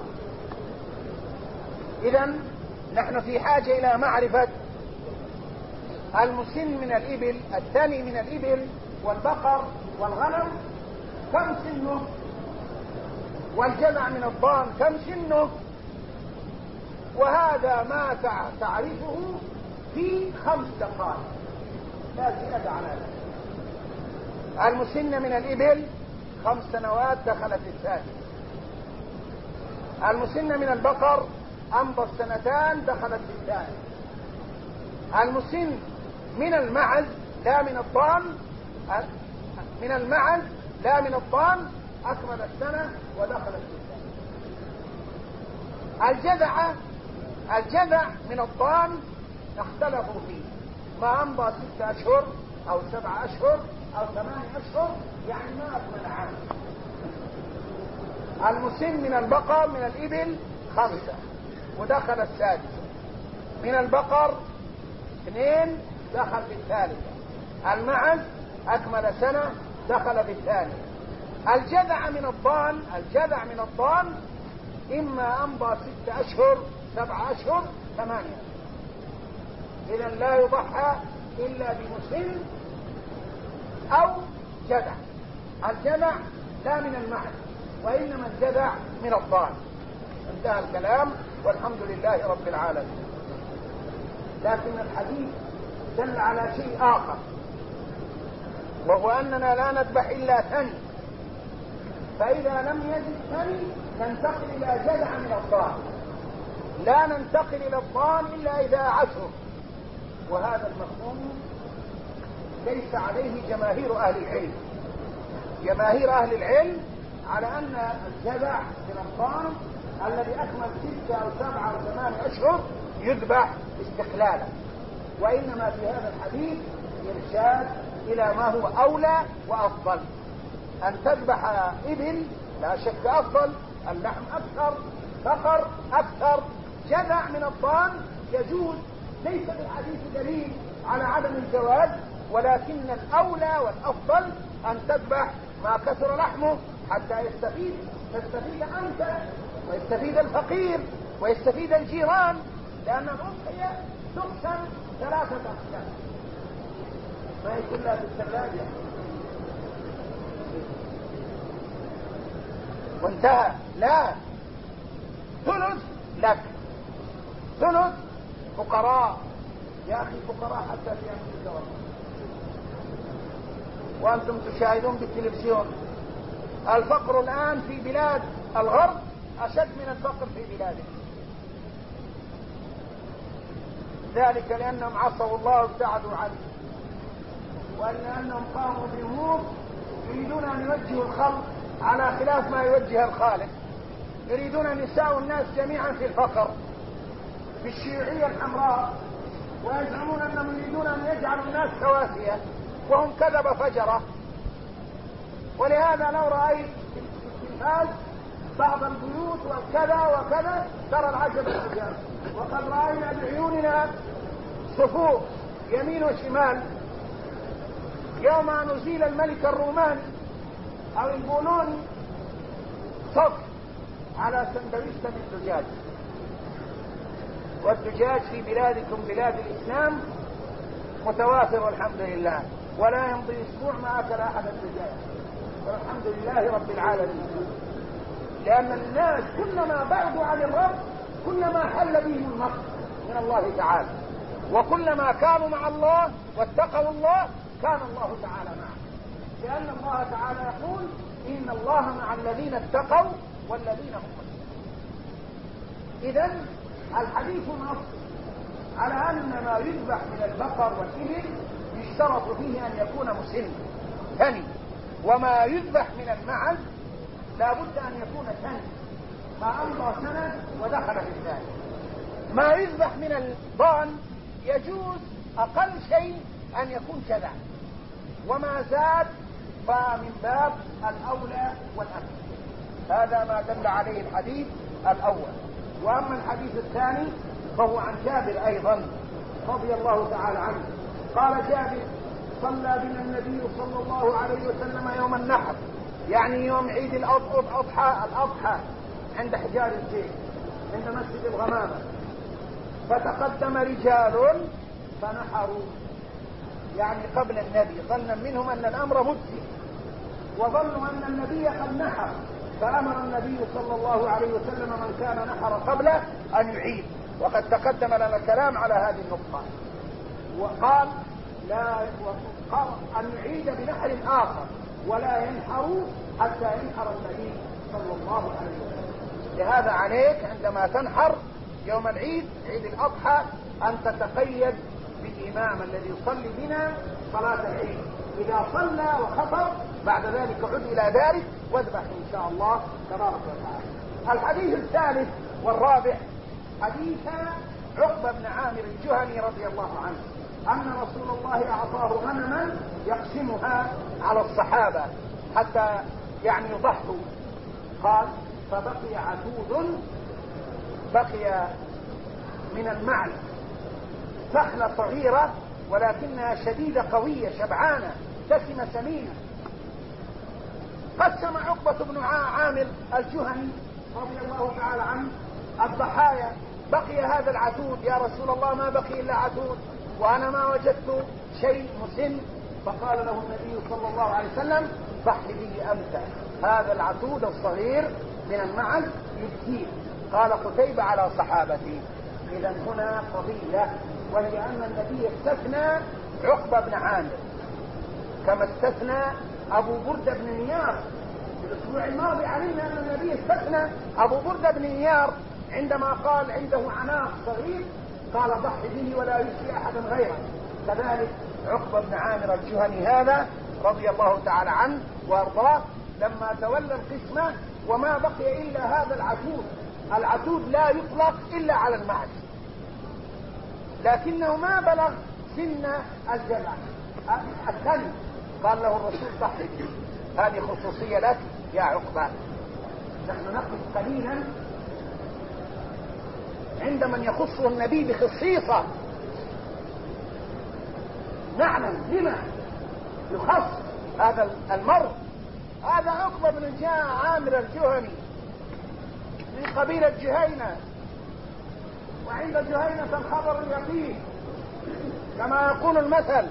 إذن نحن في حاجة إلى معرفة المسن من الإبل الثاني من الإبل والبقر والغنم كم سنه، والجذع من الضأن كم سنه، وهذا ما تعرفه في 5 دقائق لا زيادة على ذلك. المسن من الإبل 5 سنوات دخلت الثانية. المسن من البقر أمضى 2 دخلت الثانية. المسن من المعز لا من الضأن من المعز لا من الضأن أكمل 1 ودخلت الثانية. الجذع من الضأن اختلفوا فيه، ما أمضى 6 أشهر أو 7 أشهر أو 8 أشهر، يعني ما أكمل عام. المسن من البقر من الإبل 5 ودخل السادسة. من البقر 2 دخل في الثالثة. المعز أكمل 1 دخل في الثانية. الجذع من الضأن إما أمضى 6 أشهر 7 أشهر 8 أشهر. إذن لا يضحى إلا بمسن أو جذع. الجذع لا من المعز وإنما الجذع من الضأن. انتهى الكلام والحمد لله رب العالمين. لكن الحديث دل على شيء آخر، وهو أننا لا نذبح إلا ثني، فإذا لم يجد ثني ننتقل إلى جذع من الضأن، لا ننتقل إلى الضأن إلا إذا عسر. وهذا المفهوم ليس عليه جماهير أهل العلم. جماهير أهل العلم على أن الجذع من الضأن الذي أكمل 6 أو 7 أو 8 أشهر يذبح استقلالا، وإنما في هذا الحديث إرشاد إلى ما هو أولى وأفضل. أن تذبح إبل لا شك أفضل، اللحم أكثر، بقر أكثر، جذع من الضأن يجوز، ليس بالحديث دليل على عدم الجواز، ولكن الأولى والأفضل أن تذبح ما كثر لحمه حتى تستفيد أنت ويستفيد الفقير ويستفيد الجيران، لأن الأضحية تقسم 3 أقسام، ما هي كلها في الثلاجة وانتهى. لا، ثلث لك، ثلث فقراء. يا أخي فقراء حتى في أمريكا وأنتم تشاهدون بالتلفزيون. الفقر الآن في بلاد الغرب أشد من الفقر في بلادنا، ذلك لأنهم عصوا الله وابتعدوا عنه، ولأنهم قاموا بأمور يريدون أن يوجهوا الخلق على خلاف ما يوجه الخالق. يريدون أن يساووا الناس جميعا في الفقر بالشيوعية الحمراء، ويزعمون أنهم يريدون أن يجعلوا الناس سواسية، وهم كذب فجرة. ولهذا لو رأيت في التلفاز بعض البيوت وكذا وكذا ترى العجب العجاب. وقد رأينا بعيوننا صفوف يمين وشمال يوم أن نزيل الملك الروماني أو البولوني صف على سندويشة من دجاج. والدجاج في بلادكم بلاد الإسلام متوافر والحمد لله، ولا يمضي أسبوع ما أكل أحد الدجاج، والحمد لله رب العالمين. لأن الناس كلما بعدوا عن الرب كلما حل بهم المقت من الله تعالى، وكلما كانوا مع الله واتقوا الله كان الله تعالى معهم، لأن الله تعالى يقول إن الله مع الذين اتقوا والذين هم محسنون. إذن الحديث نص على أن ما يذبح من البقر والإبل يشترط فيه أن يكون مسن ثني، وما يذبح من المعز لا بد أن يكون ثني، ما أمضى سنة ودخل في الثاني. ما يذبح من الضان يجوز أقل شيء أن يكون كذا، وما زاد فمن باب الأولى والأكثر. هذا ما دل عليه الحديث الأول. وأما الحديث الثاني فهو عن جابر أيضا رضي الله تعالى عنه قال جابر: صلى بنا النبي صلى الله عليه وسلم يوم النحر، يعني يوم عيد الأضحى عند حجار الزيت عند مسجد الغمامة، فتقدم رجال فنحروا، يعني قبل النبي، ظنا منهم أن الأمر مجزي، وظنوا أن النبي قد نحر، فأمر النبي صلى الله عليه وسلم من كان نحر قبله أن يعيد، وقد تقدم لنا الكلام على هذه النقطة. وقال أن يعيد بنحر آخر ولا ينحر حتى ينحر النبي صلى الله عليه وسلم. لهذا عليك عندما تنحر يوم العيد، عيد الأضحى، أن تتقيد بالإمام الذي يصلي بنا صلاة العيد. إذا صلى وخطر بعد ذلك عد إلى دارك واذبح إن شاء الله تبارك وتعالى. الحديث الثالث والرابع حديث عقبة بن عامر الجهني رضي الله عنه أن رسول الله أعطاه غنما يقسمها على الصحابة حتى يعني يضحوا. قال: فبقي عتود، بقي من المعز فخلة صغيرة ولكنها شديدة قوية شبعانة دسمة سمينة. قسم عقبة بن عامر الجهني رضي الله تعالى عنه الضحايا. بقي هذا العتود، يا رسول الله ما بقي إلا عتود وأنا ما وجدت شيء مسن. فقال له النبي صلى الله عليه وسلم: ضح به أنت، هذا العتود الصغير من المعز يبكيه. قال قتيبة: على صحابتي. إذا هنا قضية، وهي أن النبي استثنى عقبة بن عامر كما استثنى أبو بردة بن نيار. في الأسبوع الماضي علمنا أن النبي استثنى أبو بردة بن نيار عندما قال عنده عناق صغير، قال: ضح به ولا يشفي أحدا غيره. كذلك عقبة بن عامر الجهني هذا رضي الله تعالى عنه وارضاه لما تولى القسمة وما بقي إلا هذا العتود. العتود لا يطلق إلا على المعز، لكنه ما بلغ سن الجزع الثاني. قال له الرسول: ضح به، هذه خصوصية لك يا عقبة. نحن نقف قليلا عند من يخصه النبي بخصيصة نعلم لما يخص هذا المرء. هذا عقبة بن عامر الجهني من قبيلة جهينة، وعند جهينة الخبر اليقين كما يقول المثل.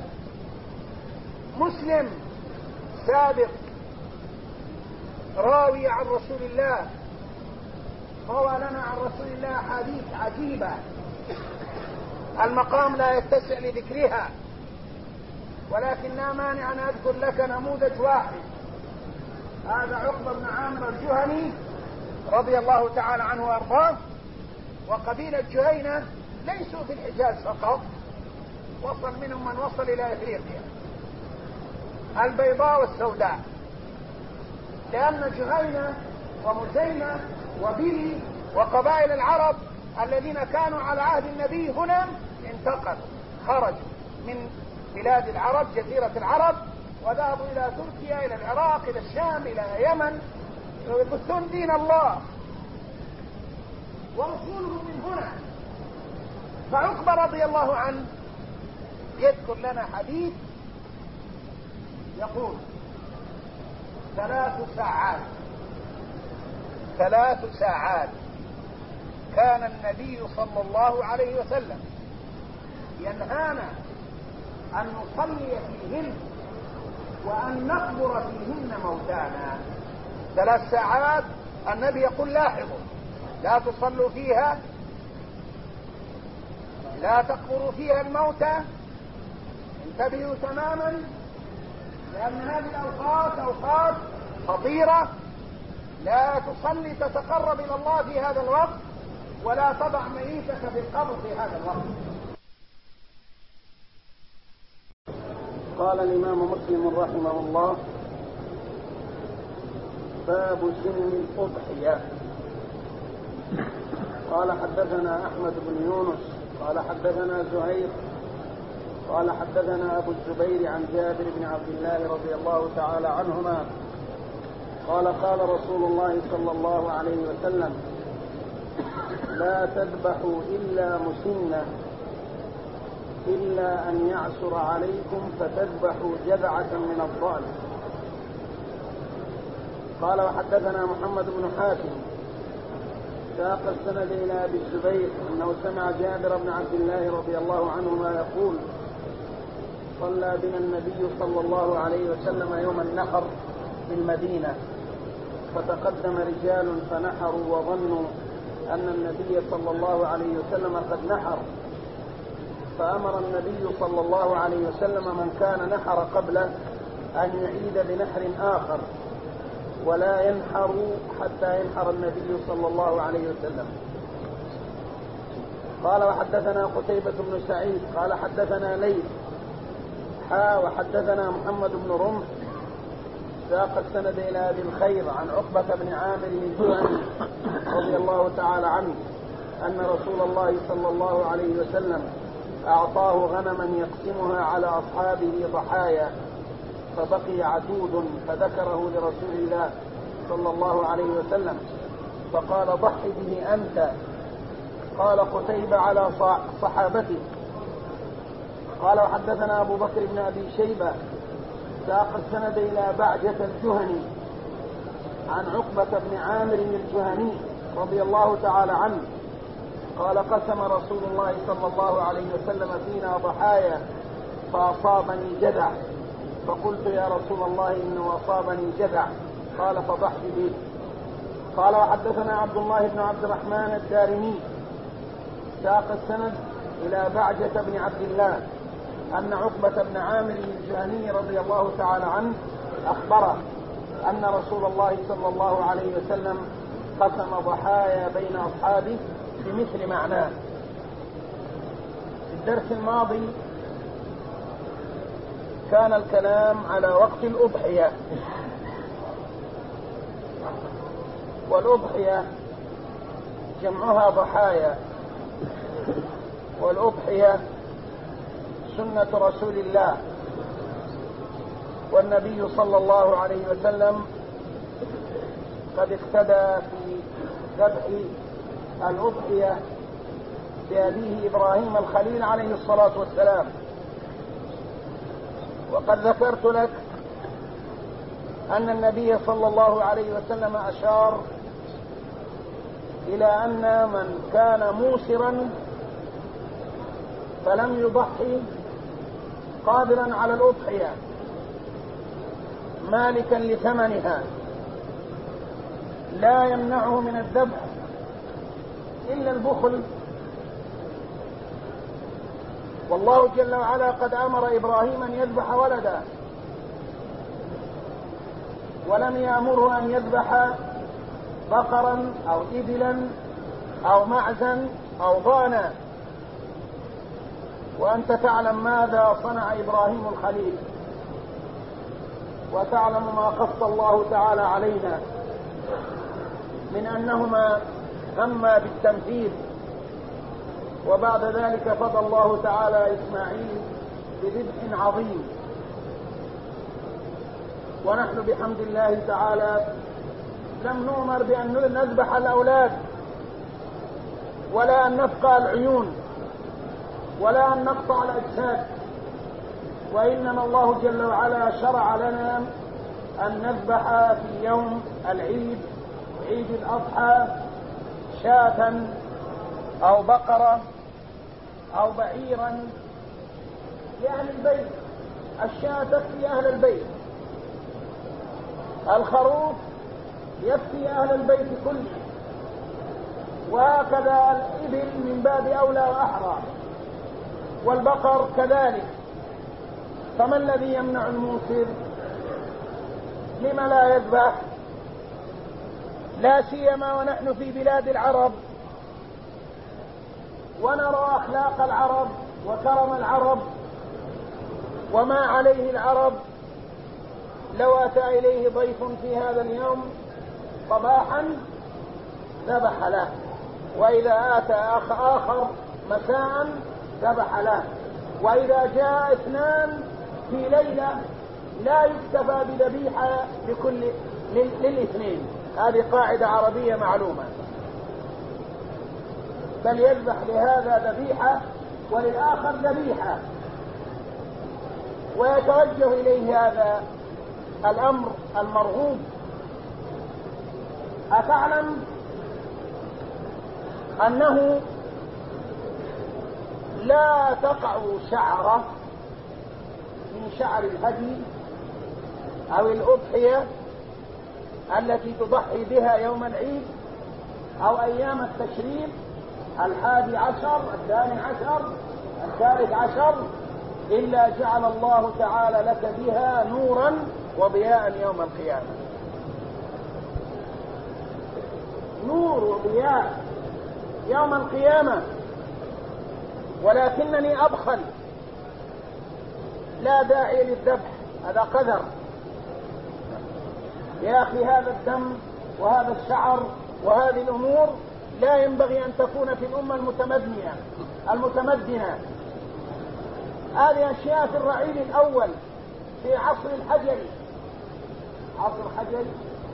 مسلم سابق راوي عن رسول الله، روى لنا عن رسول الله حديث عجيبة المقام لا يتسع لذكرها، ولكن لا مانع أن أذكر لك نموذج واحد. هذا عقبة بن عامر الجهني رضي الله تعالى عنه وارضاه. وقبيلة جهينة ليسوا في الحجاز فقط، وصل منهم من وصل إلى إفريقيا البيضاء والسوداء، لأن جهينة ومزينة وبلي وقبائل العرب الذين كانوا على عهد النبي هنا انتقلوا، خرجوا من بلاد العرب جزيرة العرب وذهبوا إلى تركيا، إلى العراق، إلى الشام، إلى اليمن، يبثون دين الله ورسوله من هنا. فعقبة رضي الله عنه يذكر لنا حديث يقول 3 ساعات كان النبي صلى الله عليه وسلم ينهانا أن نصلي فيهن وأن نقبر فيهن موتانا. 3 ساعات النبي يقول لاحظوا لا تصلوا فيها، لا تقبروا فيها الموتى، انتبهوا تماما، لأن هذه الأوقات أوقات خطيرة. لا تصلي تتقرب إلى الله في هذا الوقت، ولا تضع ميتك في القبر في هذا الوقت.
قال الإمام مسلم رحمه الله: باب سن الأضحية. قال حدثنا أحمد بن يونس قال حدثنا زهير قال حدثنا أبو الزبير عن جابر بن عبد الله رضي الله تعالى عنهما قال قال رسول الله صلى الله عليه وسلم: لا تذبحوا إلا مسنة إلا أن يعسر عليكم فتذبحوا جذعة من الضأن. قال وحدثنا محمد بن حاتم ساق السند إلى أبي الزبير أنه سمع جابر بن عبد الله رضي الله عنهما يقول: صلى بنا النبي صلى الله عليه وسلم يوم النحر بالمدينة، فتقدم رجال فنحروا وظنوا أن النبي صلى الله عليه وسلم قد نحر، فأمر النبي صلى الله عليه وسلم من كان نحر قبله أن يعيد بنحر آخر ولا ينحر حتى ينحر النبي صلى الله عليه وسلم. قال وحدثنا قتيبة بن سعيد قال حدثنا ليث وحدثنا محمد بن رمح ساق السند إلى أبي الخير عن عقبة بن عامر الجهني رضي الله تعالى عنه أن رسول الله صلى الله عليه وسلم أعطاه غنما يقسمها على أصحابه ضحايا، فبقي عدود فذكره لرسول الله صلى الله عليه وسلم فقال: ضح به أنت. قال قتيبة: على صحابته. قال وحدثنا أبو بكر بن أبي شيبة ساق السند إلى بعجة الجهني عن عقبة بن عامر الجهني رضي الله تعالى عنه قال: قسم رسول الله صلى الله عليه وسلم فينا ضحايا فأصابني جذع، فقلت: يا رسول الله إنه أصابني جذع. قال: فضح به. قال وحدثنا عبد الله بن عبد الرحمن الدارمي ساق السند إلى بعجة بن عبد الله أن عقبة بن عامر الجهني رضي الله تعالى عنه أخبره أن رسول الله صلى الله عليه وسلم قسم ضحايا بين أصحابه بمثل معناه. في الدرس الماضي كان الكلام على وقت الأضحية، والأضحية جمعها ضحايا، والأضحية سنة رسول الله، والنبي صلى الله عليه وسلم قد اقتدى في ذبح الأضحية بأبيه إبراهيم الخليل عليه الصلاة والسلام. وقد ذكرت لك أن النبي صلى الله عليه وسلم أشار إلى أن من كان موسرا فلم يضحي قادرا على الأضحية مالكا لثمنها لا يمنعه من الذبح إلا البخل. والله جل وعلا قد أمر إبراهيم أن يذبح ولدا، ولم يأمره أن يذبح بقرا أو إبلا أو معزا أو ضانا. وأنت تعلم ماذا صنع إبراهيم الخليل، وتعلم ما قص الله تعالى علينا من أنهما هما بالتنفيذ، وبعد ذلك فضى الله تعالى إسماعيل بذبح عظيم. ونحن بحمد الله تعالى لم نؤمر بأن نذبح الأولاد، ولا أن نفقع العيون، ولا أن نقطع الأجساد، وإنما الله جل وعلا شرع لنا أن نذبح في يوم العيد، عيد الأضحى، شاة أو بقرة أو بعيرا لأهل البيت. الشاة تكفي أهل البيت، الخروف يكفي أهل البيت كله، وهكذا الإبل من باب أولى وأحرى، والبقر كذلك. فما الذي يمنع الموسر؟ لم لا يذبح؟ لا سيما ونحن في بلاد العرب ونرى أخلاق العرب وكرم العرب وما عليه العرب. لو أتى إليه ضيف في هذا اليوم صباحا ذبح له، وإذا آتى آخر مساء ذبح له، وإذا جاء اثنان في ليلة لا يكتفى بذبيحة للاثنين. هذه قاعدة عربية معلومة، بل يذبح لهذا ذبيحة وللآخر ذبيحة، ويتوجه إليه هذا الأمر المرغوب. أتعلم أنه لا تقع شعرة من شعر الهدي أو الأضحية التي تضحي بها يوم العيد أو أيام التشريق 11 12 13 إلا جعل الله تعالى لك بها نورا وضياء يوم القيامة. نور وضياء يوم القيامة. ولكنني أبخل، لا داعي للذبح، هذا قدر. يا أخي هذا الدم وهذا الشعر وهذه الأمور لا ينبغي أن تكون في الأمة المتمدنة. هذه أشياء في الرعيل الأول في عصر الحجري، عصر الحجري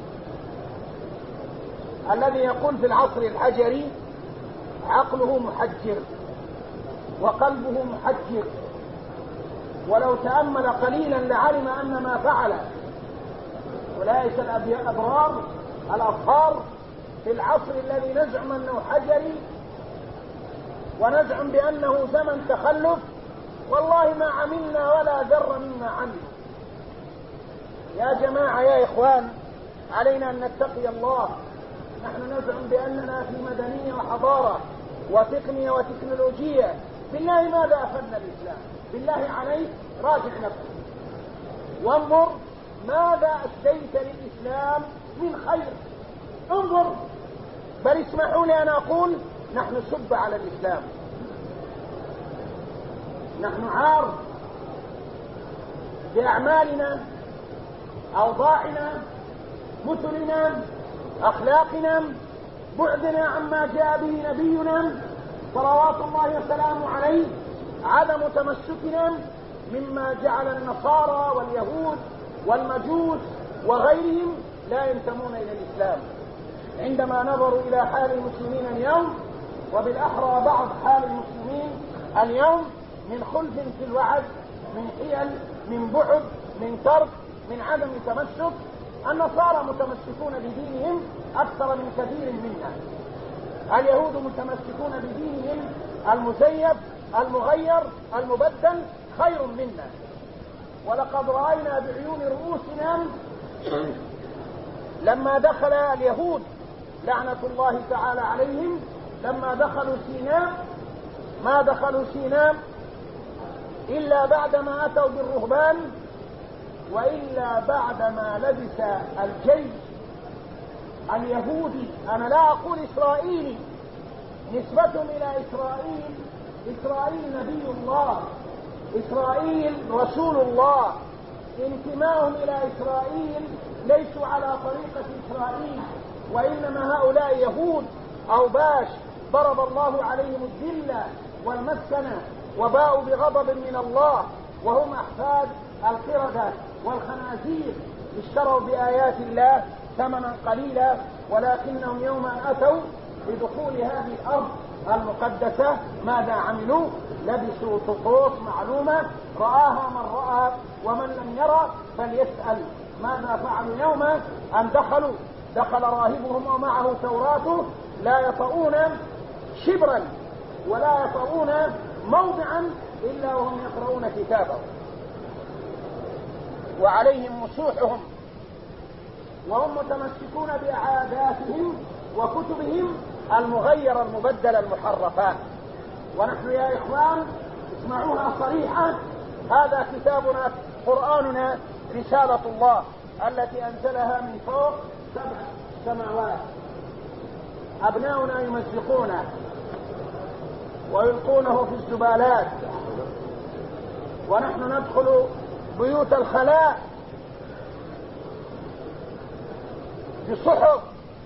الذي يقول في العصر الحجري عقله محجر وقلبه محجر، ولو تأمل قليلا لعلم أن ما فعل أولئك الأبرار الأطهار في العصر الذي نزعم أنه حجري ونزعم بأنه زمن تخلف، والله ما عملنا ولا ذر مما عملوا. يا جماعة يا إخوان، علينا أن نتقي الله. نحن نزعم بأننا في مدنية وحضارة وتقنية وتكنولوجية. بالله ماذا أفدنا الإسلام؟ بالله عليك راجع نفسك وانظر ماذا أسديت للإسلام من خير. انظر. بل اسمحوا لي أن أقول نحن سب على الإسلام، نحن عار بأعمالنا، أوضاعنا، مثلنا، أخلاقنا، بعدنا عما جاء به نبينا صلوات الله وسلامه عليه، عدم تمسكنا مما جعل النصارى واليهود والمجوس وغيرهم لا ينتمون إلى الإسلام. عندما نظروا إلى حال المسلمين اليوم
وبالأحرى بعض حال المسلمين اليوم من خلف في الوعد، من حيل، من بعد، من ترك، من عدم تمسك. النصارى متمسكون بدينهم أكثر من كثير منا. اليهود متمسكون بدينهم المزيف المغير المبدل خير منا. ولقد رأينا بعيون رؤوسنا لما دخل اليهود لعنة الله تعالى عليهم، لما دخلوا سيناء ما دخلوا سيناء إلا بعدما أتوا بالرهبان، وإلا بعدما لبس الجيش اليهودي، أنا لا أقول إسرائيلي، نسبتهم إلى إسرائيل، إسرائيل نبي الله، إسرائيل رسول الله، انتماءهم إلى إسرائيل ليسوا على طريقة إسرائيل، وإنما هؤلاء يهود أوباش ضرب الله عليهم الذلة والمسكنة وباءوا بغضب من الله، وهم أحفاد القردة والخنازير، اشتروا بآيات الله ثمنا قليلا، ولكنهم يوم أن أتوا بدخول هذه الأرض المقدسة ماذا عملوا؟ لبسوا طقوس معلومة رآها من رأى، ومن لم يرى فليسأل ماذا فعلوا يوم أن دخل راهبهم ومعه توراته، لا يطؤون شبرا ولا يطؤون موضعا إلا وهم يقرؤون كتابه، وعليهم مسوحهم، وهم متمسكون بعاداتهم وكتبهم المغيرة المبدلة المحرفة. ونحن يا إخوان اسمعوها صريحة، هذا كتابنا قرآننا رسالة الله التي أنزلها من فوق 7 سماوات. أبناؤنا يمزقونه ويلقونه في الزبالات، ونحن ندخل بيوت الخلاء بصحف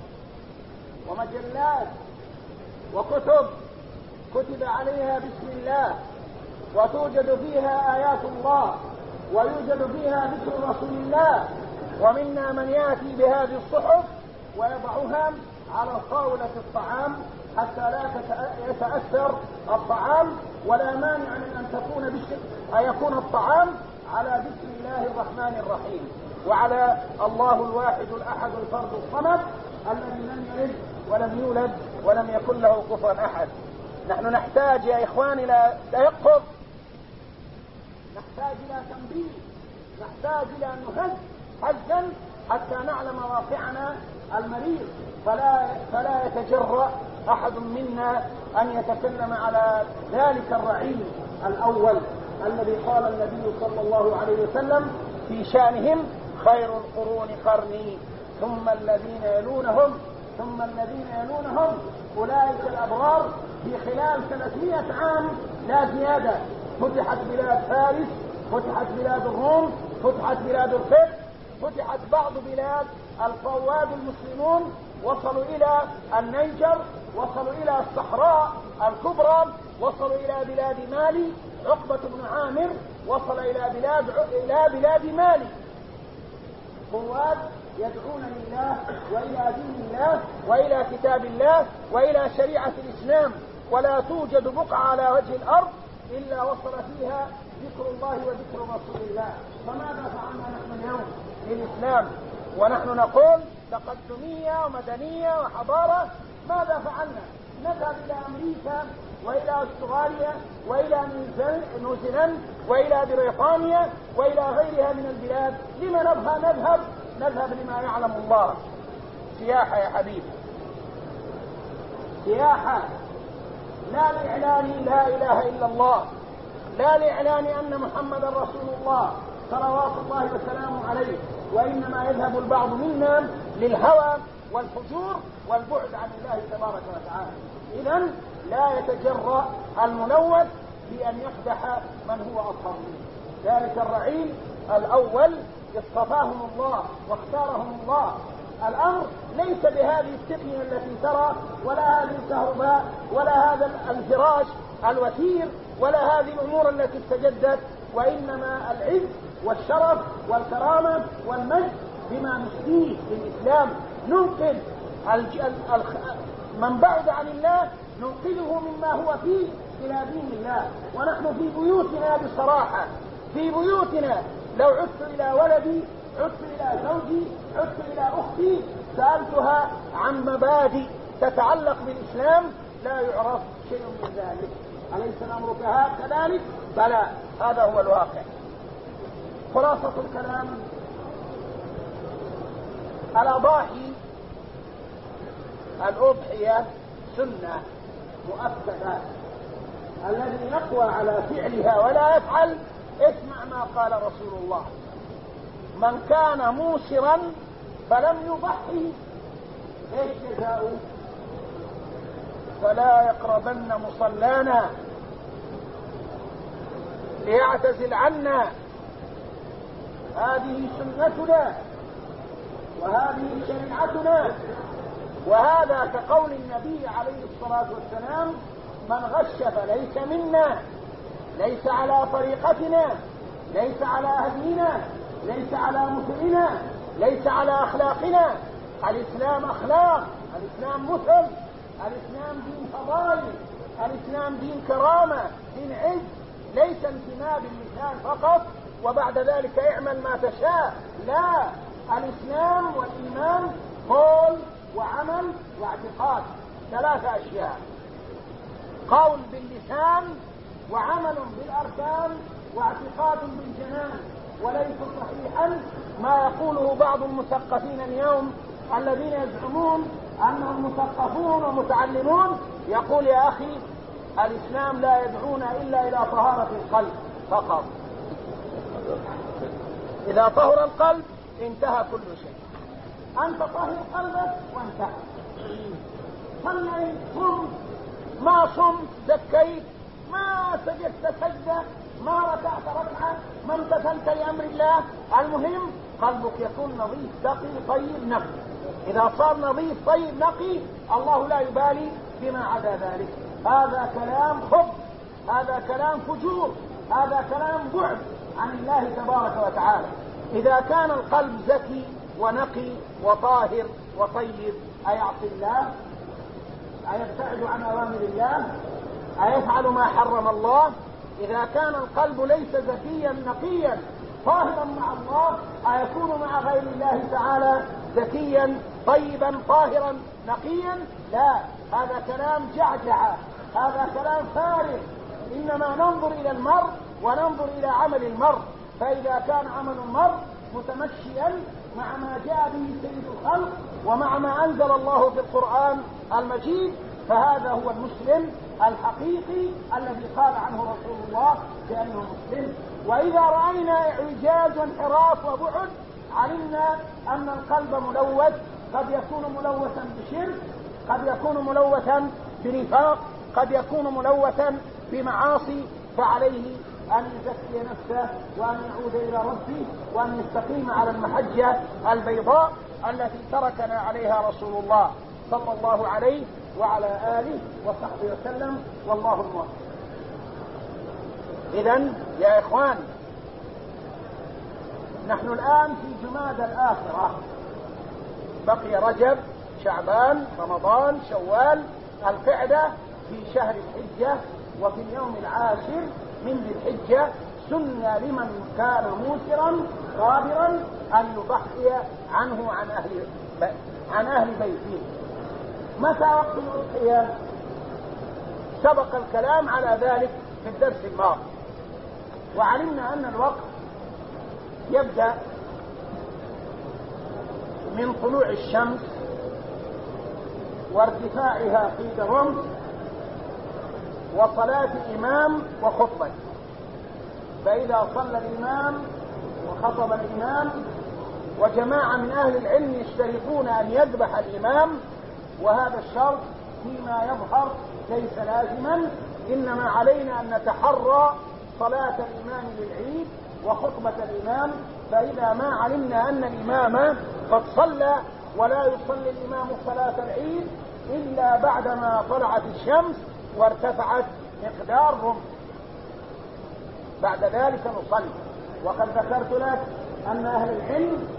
ومجلات وكتب كتب عليها بسم الله، وتوجد فيها آيات الله، ويوجد فيها ذكر رسول الله، ومنا من يأتي بهذه الصحف ويضعها على طاولة الطعام حتى لا يتأثر الطعام، ولا مانع من أن يكون الطعام على بسم الله الرحمن الرحيم، وعلى الله الواحد الأحد الفرد الصمد الذي لم يلد ولم يولد ولم يكن له كفوا أحد. نحن نحتاج يا إخوان إلى تيقظ، نحتاج إلى تنبيه، نحتاج إلى أن نهز هزا حتى نعلم واقعنا المريض، فلا يتجرأ أحد منا أن يتكلم على ذلك الرعيل الأول الذي قال النبي صلى الله عليه وسلم في شأنهم: خير القرون قرني ثم الذين يلونهم ثم الذين يلونهم. أولئك الأبرار في خلال 300 عام لا زيادة فتحت بلاد فارس، فتحت بلاد الروم، فتحت بلاد الفرس، فتحت بعض بلاد الفواد المسلمون، وصلوا إلى النيجر، وصلوا إلى الصحراء الكبرى، وصلوا إلى بلاد مالي. عقبة بن عامر وصل إلى بلاد مالي، فواد يدعون لله وإلى دين الله وإلى كتاب الله وإلى شريعة الإسلام، ولا توجد بقعة على وجه الأرض إلا وصل فيها ذكر الله وذكر رسول الله. فماذا فعلنا نحن اليوم للإسلام ونحن نقول تقدمية ومدنية وحضارة؟ ماذا فعلنا؟ نذهب إلى أمريكا وإلى أستراليا وإلى نيوزيلندا وإلى بريطانيا وإلى غيرها من البلاد. لما نذهب لما يعلم الله. سياحة يا حبيبي، سياحة، لا لإعلان لا إله إلا الله، لا لإعلان أن محمد رسول الله صلوات الله وسلامه عليه، وإنما يذهب البعض منا للهوى والفجور والبعد عن الله تبارك وتعالى. إذن لا يتجرأ الملوث بأن يقدح من هو أطهر منه. ذلك الرعيل الأول اصطفاهم الله واختارهم الله. الأمر ليس بهذه التقنية التي ترى، ولا هذه الكهرباء، ولا هذا الفراش الوثير، ولا هذه الأمور التي استجدت، وإنما العز والشرف والكرامة والمجد بما نسديه للإسلام. ننقذ من بعد عن الله
ننقذه مما هو فيه إلى دين الله. ونحن في بيوتنا بصراحة، في بيوتنا لو عدت إلى ولدي، عدت إلى زوجي، عدت إلى أختي، سألتها عن مبادئ تتعلق بالإسلام لا يعرف شيء من ذلك. أليس الأمر كذلك؟ بلى، هذا هو الواقع. خلاصة الكلام: الأضاحي، الأضحية سنة مؤكدة، الذي يقوى على فعلها ولا يفعل اسمع ما قال رسول الله: من كان موسرا فلم يضحي ايش جزاؤه؟ فلا يقربن مصلانا ليعتزل عنا. هذه سنتنا وهذه شريعتنا، وهذا كقول النبي عليه الصلاة والسلام: من غش فليس منا، ليس على طريقتنا، ليس على هدينا، ليس على مثلنا، ليس على أخلاقنا. الإسلام أخلاق، الإسلام مثل، الإسلام دين فضائل، الإسلام دين كرامة، دين عز، ليس انتماء باللسان فقط وبعد ذلك اعمل ما تشاء. لا، الإسلام والإيمان قول وعمل واعتقاد، ثلاثة أشياء: قول باللسان، وعمل بالأركان، واعتقاد بالجنان. وليس صحيحا ما يقوله بعض المثقفين اليوم الذين يزعمون أنهم مثقفون ومتعلمون، يقول: يا أخي الإسلام لا يدعونا إلا إلى طهارة القلب فقط، إذا طهر القلب انتهى كل شيء. أنت طهر قلبك وانتهى. صليت، صمت، ما صمت، زكيت، ما سجدت سجدة، ما ركعت ركعة، ما امتثلت لأمر الله، المهم قلبك يكون نظيف تقي طيب نقي. إذا صار نظيف طيب نقي الله لا يبالي بما عدا ذلك. هذا كلام خبث، هذا كلام فجور، هذا كلام بعد عن الله تبارك وتعالى. إذا كان القلب زكي ونقي وطاهر وطيب أيعصي الله؟ أيبتعد عن أوامر الله؟ أيفعل ما حرم الله؟ إذا كان القلب ليس زكيا نقيا طاهرا مع الله أيكون مع غير الله تعالى زكيا طيبا طاهرا نقيا؟ لا، هذا كلام جعجعة، هذا كلام فارغ. إنما ننظر إلى المرء وننظر إلى عمل المرء، فإذا كان عمل المرء متمشيا مع ما جاء به سيد الخلق ومع ما أنزل الله في القرآن المجيد فهذا هو المسلم الحقيقي الذي قال عنه رسول الله بأنه مسلم. وإذا رأينا إعجاز وانحراف وبعد علمنا أن القلب ملوث، قد يكون ملوثا بشرك، قد يكون ملوثا بنفاق، قد يكون ملوثا بمعاصي، فعليه أن يزكي نفسه وأن يعود إلى ربه وأن يستقيم على المحجة البيضاء التي تركنا عليها رسول الله صلى الله عليه وعلى آله وصحبه وسلم، والله الموفق. إذن يا إخوان، نحن الآن في جمادى الآخرة، بقي رجب، شعبان، رمضان، شوال، القعدة، في شهر الحجة، وفي اليوم العاشر من ذي الحجة سنة لمن كان موسرا قادرا أن يضحي عنه عن أهل بيته. متى وقت الأضحية؟ سبق الكلام على ذلك في الدرس الماضي، وعلمنا أن الوقت يبدأ من طلوع الشمس وارتفاعها قيد رمز وصلاة الإمام وخطبة. فإذا صلى الإمام وخطب الإمام وجماعة من أهل العلم يشترطون أن يذبح الإمام، وهذا الشرط فيما يظهر ليس لازما، إنما علينا أن نتحرى صلاة الإمام للعيد وخطبة الإمام. فإذا ما علمنا أن الإمام قد صلى ولا يصلي الإمام صلاة العيد إلا بعدما طلعت الشمس وارتفعت مقدار رمح، بعد ذلك نصلي. وقد ذكرت لك أن أهل العلم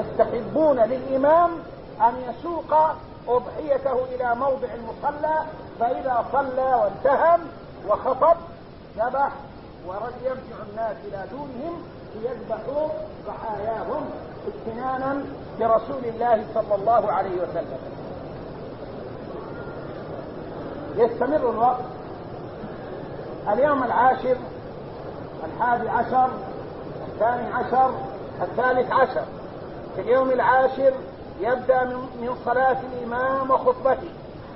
يستحبون للإمام أن يسوق أضحيته إلى موضع المصلى
فإذا صلى وانتهم وخطب ذبح ويرجع الناس إلى دونهم ليذبحوا ضحاياهم امتنانا برسول الله صلى الله عليه وسلم. يستمر الوقت. اليوم 10 11 12 13 في اليوم 10 يبدأ من صلاة الإمام وخطبته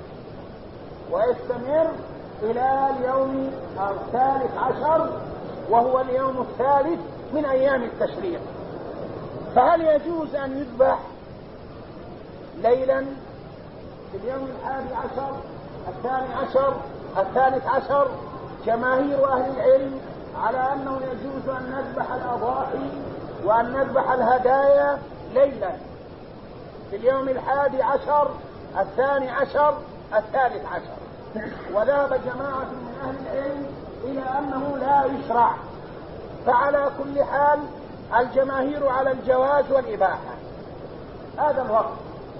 ويستمر إلى اليوم 13 وهو اليوم الثالث من أيام التشريق. فهل يجوز أن يذبح ليلا في اليوم 11 12 13؟ جماهير أهل العلم على أنه يجوز أن نذبح الأضاحي وأن نذبح الهدايا ليلا في اليوم 11 12 13. وذهب جماعة من أهل العلم إلى أنه لا يشرع. فعلى كل حال الجماهير على الجواز والإباحة. هذا الوقت.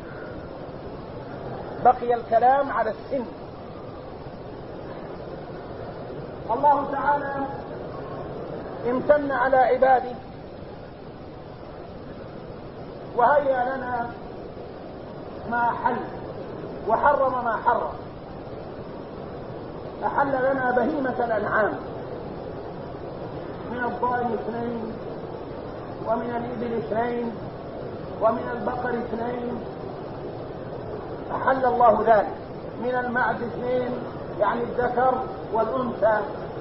بقي الكلام على السن. الله تعالى امتن على عباده وهيأ لنا ما حل وحرم ما حرم. أحل لنا بهيمة الأنعام من الضأن 2 ومن الإبل 2 ومن البقر 2. أحل الله ذلك. من المعز 2 يعني الذكر والأنثى.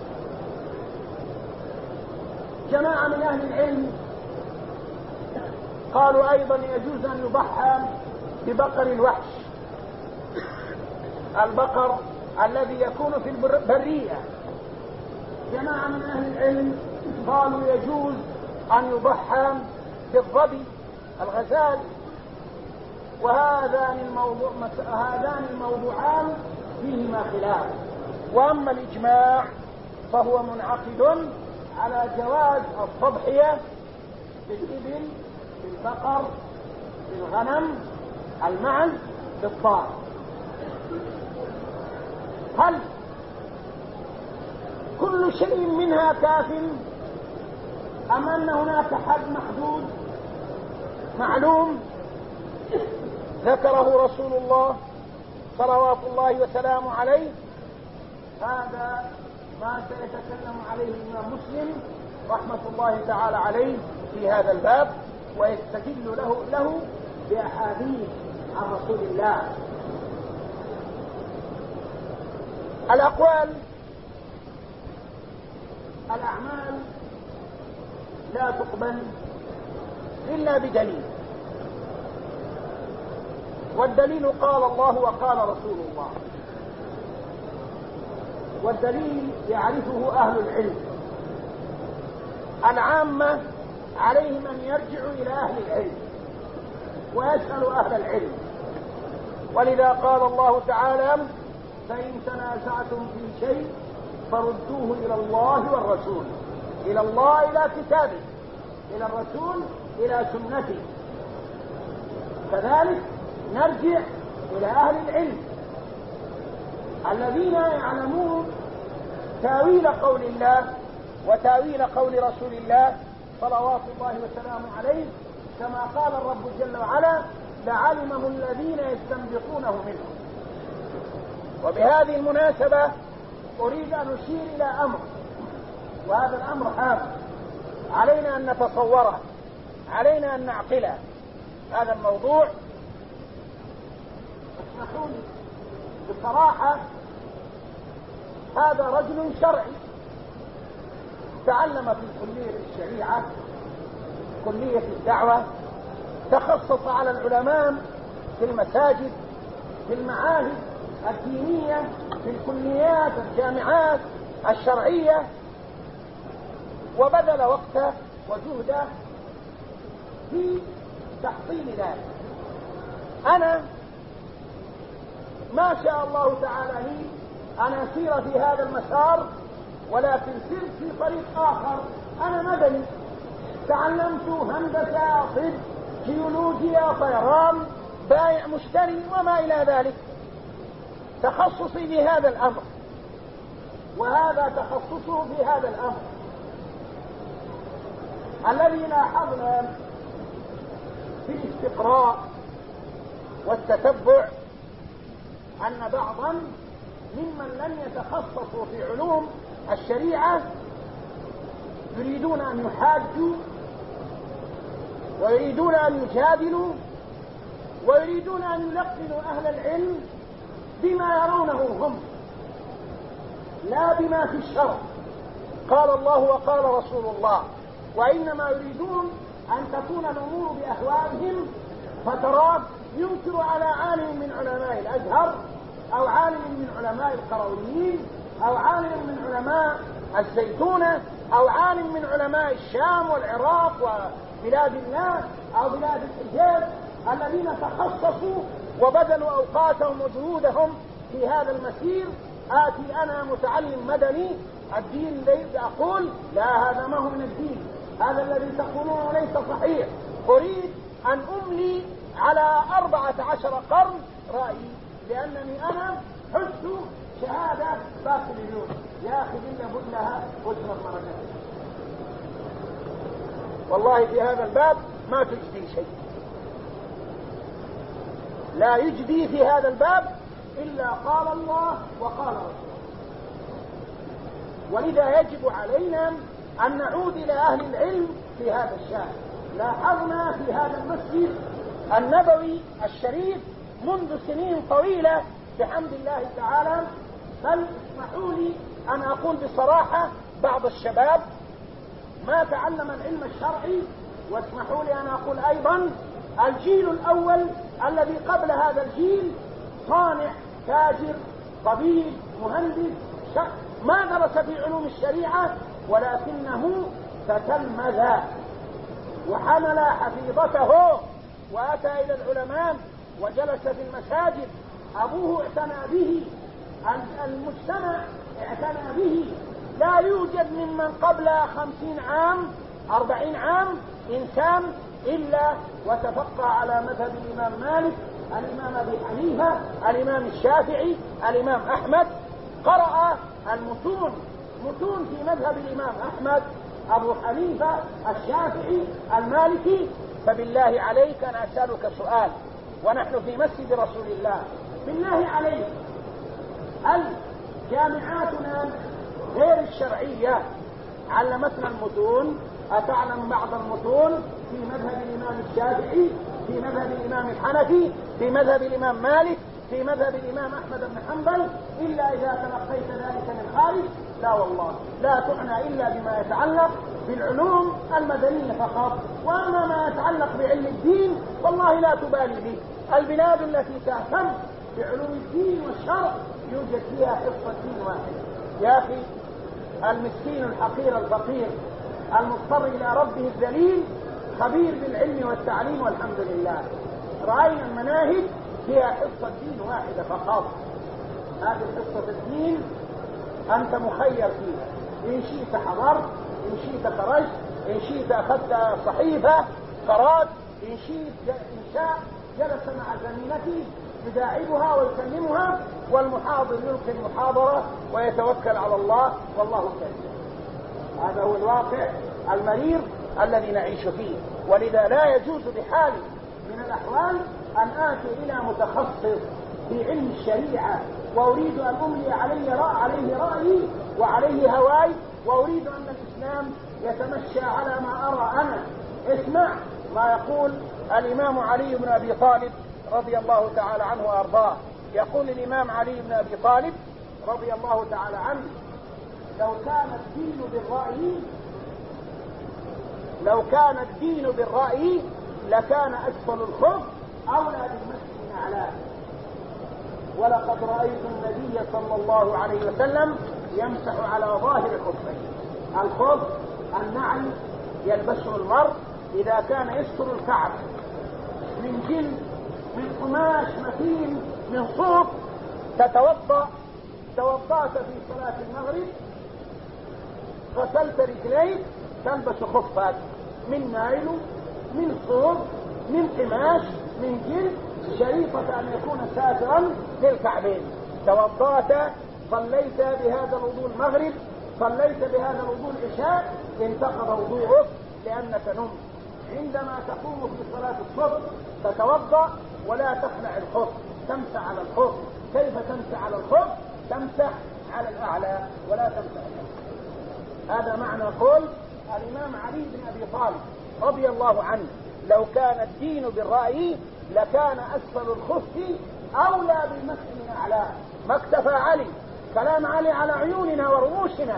جماعة من أهل العلم قالوا أيضا يجوز أن يضحى ببقر الوحش، البقر الذي يكون في البرية. جماعة من أهل العلم قالوا يجوز أن يضحى بالظبي الغزال. وهذان الموضوعان فيهما خلاف. وأما الإجماع فهو منعقد على جواز التضحية بالإبل بالبقر بالغنم المعز بالضأن. هل كل شيء منها كاف أم أن هناك حد محدود معلوم ذكره رسول الله صلوات الله وسلامه عليه؟ هذا ما سيتكلم عليه الإمام مسلم رحمة الله تعالى عليه في هذا الباب ويستدل له بأحاديث عن رسول الله. الأقوال الأعمال لا تقبل إلا بدليل، والدليل قال الله وقال رسول الله. والدليل يعرفه أهل العلم. العامة عليهم أن يرجعوا إلى أهل العلم ويسألوا أهل العلم. ولذا قال الله تعالى: فإن تنازعتم في شيء فردوه إلى الله والرسول. إلى الله إلى كتابه، إلى الرسول إلى سنته. كذلك نرجع إلى أهل العلم الذين يعلمون تاويل قول الله وتاويل قول رسول الله صلوات الله وسلامه عليه، كما قال الرب جل وعلا: لعلمه الذين يستنبطونه منهم. وبهذه المناسبة أريد أن أشير إلى أمر، وهذا الأمر هام علينا أن نتصوره، علينا أن نعقله. هذا الموضوع اسمحوا لي بصراحة، هذا رجل شرعي تعلم في كلية الشريعة، كلية الدعوة، تخصص على العلماء في المساجد، في المعاهد الدينية، في الكليات الجامعات الشرعية، وبذل وقته وجهده في تحصيل ذلك. أنا ما شاء الله تعالى لي أن أسير في هذا المسار، ولكن سرت في طريق آخر. أنا مدني، تعلمت هندسة، طب، جيولوجيا، طيران، بائع مشتري وما إلى ذلك. تخصصي في هذا الأمر، وهذا تخصصه في هذا الأمر. الذي لاحظنا في الاستقراء والتتبع أن بعضا ممن لم يتخصصوا في علوم الشريعة يريدون أن يحاجوا ويريدون أن يجادلوا ويريدون أن يلقنوا أهل العلم بما يرونه هم، لا بما في الشرع قال الله وقال رسول الله، وإنما يريدون أن تكون الأمور بأهوائهم. فتراه ينكر على عالم من علماء الأزهر أو عالم من علماء القرويين أو عالم من علماء الزيتونة أو عالم من علماء الشام والعراق وبلاد الله أو بلاد الحجاز الذين تخصصوا وبذلوا أوقاتهم وجهودهم في هذا المسير. آتي أنا متعلم مدني الدين أقول لا، هذا ما هو من الدين، هذا الذي تقولونه ليس صحيح، أريد أن أملي على 14 قرن رأيي لأنني أنا حزت شهادة باكالوريوس. يا أخي إلا بدلها واشرب مرقة. والله في هذا الباب ما تجدي شيء، لا يجدي في هذا الباب إلا قال الله وقال رسوله. ولذا يجب علينا أن نعود إلى أهل العلم في هذا الشأن. لاحظنا في هذا المسجد النبوي الشريف منذ سنين طويلة بحمد الله تعالى، بل اسمحوا لي أن أقول بصراحة بعض الشباب ما تعلم العلم الشرعي، واسمحوا لي أن أقول أيضا الجيل الأول الذي قبل هذا الجيل صانع تاجر طبيب مهندس ما درس في علوم الشريعة، ولكنه تتلمذ وحمل حفيظته وأتى إلى العلماء وجلس في المساجد. أبوه اعتنى به، المجتمع اعتنى به. لا يوجد ممن قبل 50 عام 40 عام إنسان إلا وتفقه على مذهب الإمام مالك، الإمام أبي حنيفة، الإمام الشافعي، الإمام أحمد. قرأ المتون في مذهب الإمام أحمد، أبو حنيفة، الشافعي، المالكي. فبالله عليك أنا أسألك سؤال ونحن في مسجد رسول الله، بالله عليك هل جامعاتنا غير الشرعية علمتنا المتون؟ أتعلم بعض المتون في مذهب الإمام الشافعي، في مذهب الإمام الحنفي، في مذهب الإمام مالك، في مذهب الإمام أحمد بن حنبل، إلا إذا تلقيت ذلك من خارج؟ لا والله، لا تعنى إلا بما يتعلق بالعلوم المدنية فقط، وأما ما يتعلق بعلم الدين والله لا تبالي به. البلاد التي تهتم بعلوم الدين والشرع يوجد فيها حصة دين واحدة. يا أخي المسكين الحقير الفقير المضطر إلى ربه الذليل خبير بالعلم والتعليم والحمد لله. رأينا المناهج فيها حصة دين واحدة فقط. هذه حصة الدين أنت مخير فيها، إن شئت حضرت، إن شئت خرجت، إن شئت أخذت صحيفة قرأت، إن شاء جلس مع زميلته يداعبها ويكلمها، والمحاضر يلقي المحاضرة ويتوكل على الله والله كريم. هذا هو الواقع المرير الذي نعيش فيه. ولذا لا يجوز بحال من الأحوال أن آتي إلى متخصص في علم الشريعة وأريد أن أملي عليه رأيي وعليه هواي، وأريد أن الإسلام يتمشى على ما أرى أنا. اسمع ما يقول الإمام علي بن أبي طالب رضي الله تعالى عنه وأرضاه. يقول الإمام علي بن أبي طالب رضي الله تعالى عنه: لو كان الدين بالرأي لكان أسفل الخف أولى بالمسح من أعلاه. ولقد رأيت النبي صلى الله عليه وسلم يمسح على ظاهر خفيه. الخف النعل يلبسه المرء إذا كان يستر الكعب، من جلد، من قماش متين، من صوف. توضأت في صلاة المغرب، غسلت رجليك، تلبس خفك من نايل، من صوف، من قماش، من جلد، شريطة أن يكون ساترا للكعبين. توضأت صليت بهذا الوضوء المغرب، صليت بهذا الوضوء العشاء، انتقض وضوءك لأنك نمت. عندما تقوم في صلاة الصبح تتوضأ ولا تخلع الخف، تمسح على الخف. كيف تمسح على الخف؟ تمسح على الأعلى ولا تمسح الأسفل. هذا معنى قول الإمام علي بن أبي طالب رضي الله عنه: لو كان الدين بالرأي لكان أسفل الخف أولى بالمسح من أعلاه. ما اكتفى علي، كلام علي على عيوننا ورؤوسنا،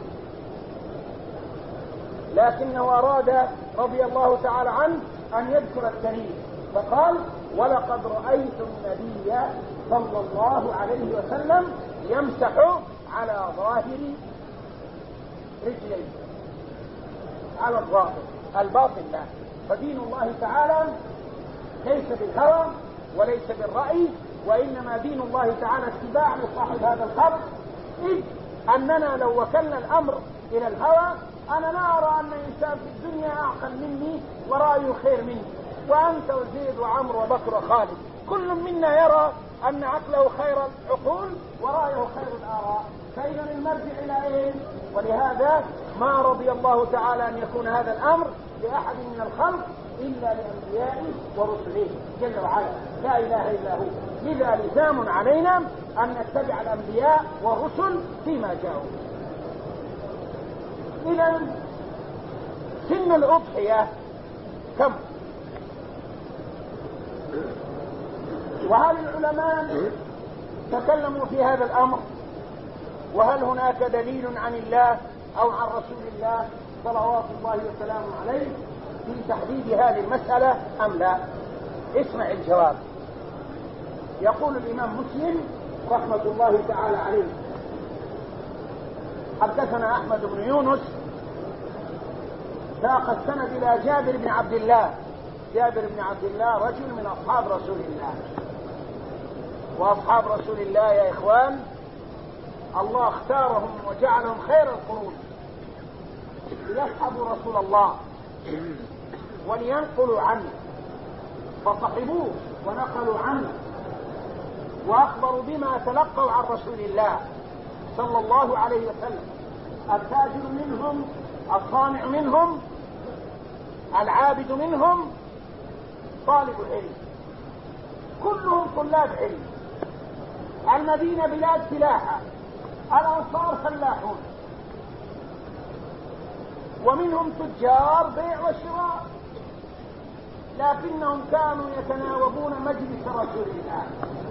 لكنه أراد رضي الله تعالى عنه أن يذكر الدليل فقال: ولقد رأيت النبي صلى الله عليه وسلم يمسح على ظاهر رجليه، على الظاهر، الباطن لا. فدين الله تعالى ليس بالهوى وليس بالرأي، وإنما دين الله تعالى اتباع لصاحب هذا الخبر، إذ أننا لو وكلنا الأمر إلى الهوى، أنا لا أرى أن إنسان في الدنيا أعقل مني ورأيه خير مني، وأنت وزيد وعمر وبكر وخالد كل منا يرى أن عقله خير العقول ورأيه خير الآراء، فإذا المرجع إلى إيه؟ ولهذا ما رضي الله تعالى أن يكون هذا الأمر لأحد من الخلق إلا لأنبيائه ورسله جل وعلا، لا إله إلا هو. لذا لزام علينا أن نتبع الأنبياء والرسل فيما جاءوا. إذا سن الأضحية كم؟ وهل العلماء تكلموا في هذا الأمر؟ وهل هناك دليل عن الله أو عن رسول الله صلوات الله وسلامه عليه في تحديد هذه المسألة أم لا؟ اسمع الجواب. يقول الإمام مسلم رحمة الله تعالى عليه: حدثنا أحمد بن يونس ساق السند إلى جابر بن عبد الله. جابر بن عبد الله رجل من أصحاب رسول الله، وأصحاب رسول الله يا إخوان الله اختارهم وجعلهم خير القرون ليصحبوا رسول الله ولينقلوا عنه، فصحبوه ونقلوا عنه وأخبروا بما تلقوا عن رسول الله صلى الله عليه وسلم. التاجر منهم، الصانع منهم، العابد منهم، طالب العلم، كلهم طلاب علم. المدينة بلاد فلاحة، الأنصار فلاحون، ومنهم تجار بيع وشراء، لكنهم كانوا يتناوبون مجلس رسول الله،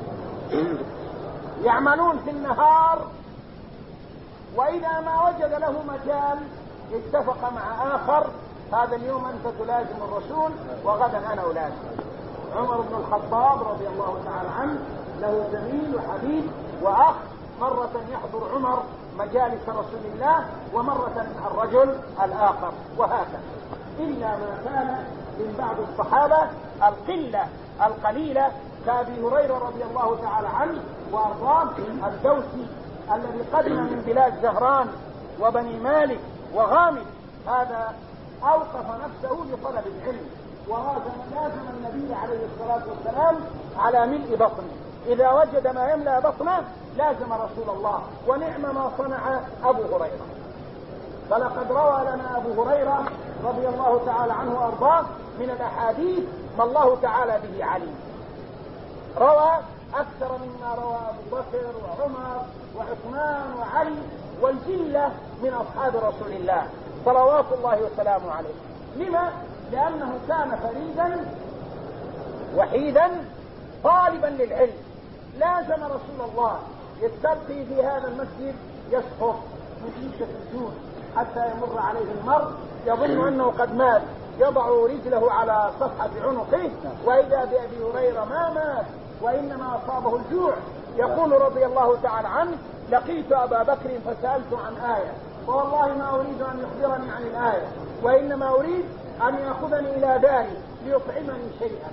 يعملون في النهار، وإذا ما وجد له مجال اتفق مع آخر: هذا اليوم أنت تلازم الرسول وغدا أنا ألازم. عمر بن الخطاب رضي الله تعالى عنه له زميل وحبيب وأخ، مرة يحضر عمر مجالس رسول الله ومرة الرجل الآخر، وهكذا. إلا ما كان من بعض الصحابة القلة القليلة كأبي هريرة رضي الله تعالى عنه وأرضاه الدوسي الذي قدم من بلاد زهران وبني مالك وغامد، هذا أوقف نفسه لطلب العلم ولازم النبي عليه الصلاة والسلام على ملء بطنه، إذا وجد ما يملأ بطنه لازم رسول الله، ونعم ما صنع أبو هريرة. فلقد روى لنا أبو هريرة رضي الله تعالى عنه وأرضاه من الأحاديث ما الله تعالى به عليم. روى أكثر مما روى أبو بكر وعمر وعثمان وعلي والجلة من أصحاب رسول الله صلوات الله وسلامه عليه. لما؟ لأنه كان فريدا وحيدا طالبا للعلم، لازم رسول الله يستلقي في هذا المسجد يسقط من شدة الجوع حتى يمر عليه المرء يظن أنه قد مات، يضع رجله على صفحة عنقه وإذا بأبي هريرة ما مات وإنما أصابه الجوع. يقول رضي الله تعالى عنه: لقيت أبا بكر فسألت عن آية، والله ما أريد أن يخبرني عن الآية، وإنما أريد أن يأخذني إلى داري ليطعمني شيئا.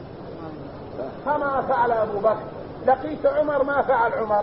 فما فعل أبو بكر. لقيت عمر، ما فعل عمر.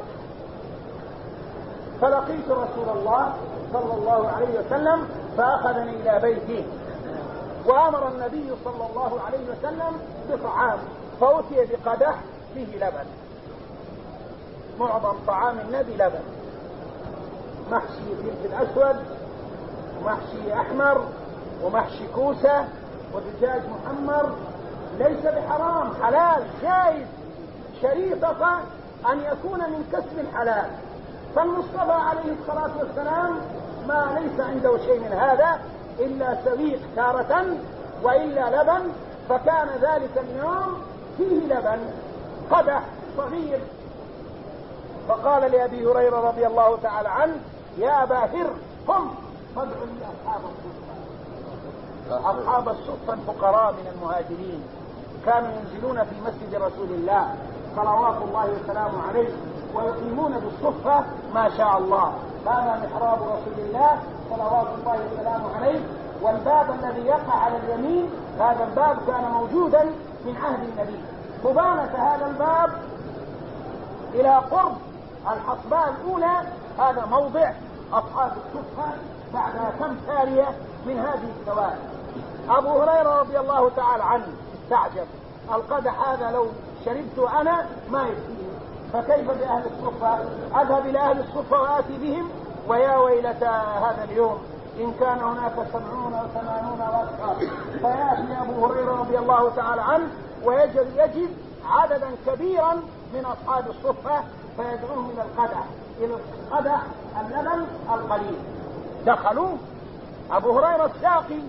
فلقيت رسول الله صلى الله عليه وسلم فأخذني إلى بيته، وأمر النبي صلى الله عليه وسلم بطعام، فأتي بقدح فيه لبن، معظم طعام النبي لبن، محشي فلفل أسود ومحشي أحمر ومحشي كوسة ودجاج محمر، ليس بحرام، حلال جائز، شريطة أن يكون من كسب حلال. فالمصطفى عليه الصلاة والسلام ما ليس عنده شيء من هذا إلا سويق تارة وإلا لبن، فكان ذلك اليوم فيه لبن قدح صغير. فقال لأبي هريرة رضي الله تعالى عنه: يا أبا هر قم فادعوا لي أصحاب الصفة. أصحاب الصفة الفقراء من المهاجرين كانوا ينزلون في مسجد رسول الله صلوات الله وسلامه عليه ويقيمون بالصفة ما شاء الله. هذا محراب رسول الله صلوات الله وسلامه عليه، والباب الذي يقع على اليمين هذا الباب كان موجودا من عهد النبي. مبانة هذا الباب إلى قرب الحصباء الأولى هذا موضع أصحاب الصفة بعد كم سارية من هذه السواري. أبو هريرة رضي الله تعالى عنه استعجب: القدح هذا لو شربت أنا ما يكفيني، فكيف بأهل الصفة؟ أذهب إلى أهل الصفة وآتي بهم، ويا ويلتى هذا اليوم إن كان هناك 70 أو 80 وأكثر. فيأتي أبو هريرة رضي الله تعالى عنه ويجد عددا كبيرا من أصحاب الصفة فيدعوهم إلى القدح اللبن القليل. دخلوا، أبو هريرة الساقي،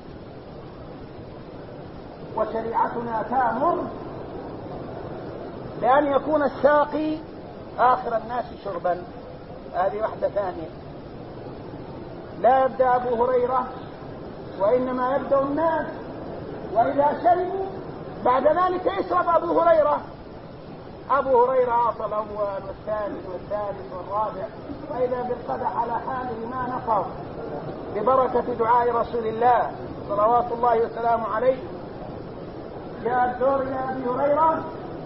وشريعتنا تأمر بأن يكون الساقي آخر الناس شربا. هذه واحدة ثانية، لا يبدأ أبو هريرة وإنما يبدأ الناس، وإذا شربوا بعد ذلك يشرب أبو هريرة. أبو هريرة أعطى الأول والثاني والثالث والرابع، وإذا بالقدح على حاله ما نقض ببركة دعاء رسول الله صلوات الله وسلامه عليه. جاء الدور إلى أبي هريرة،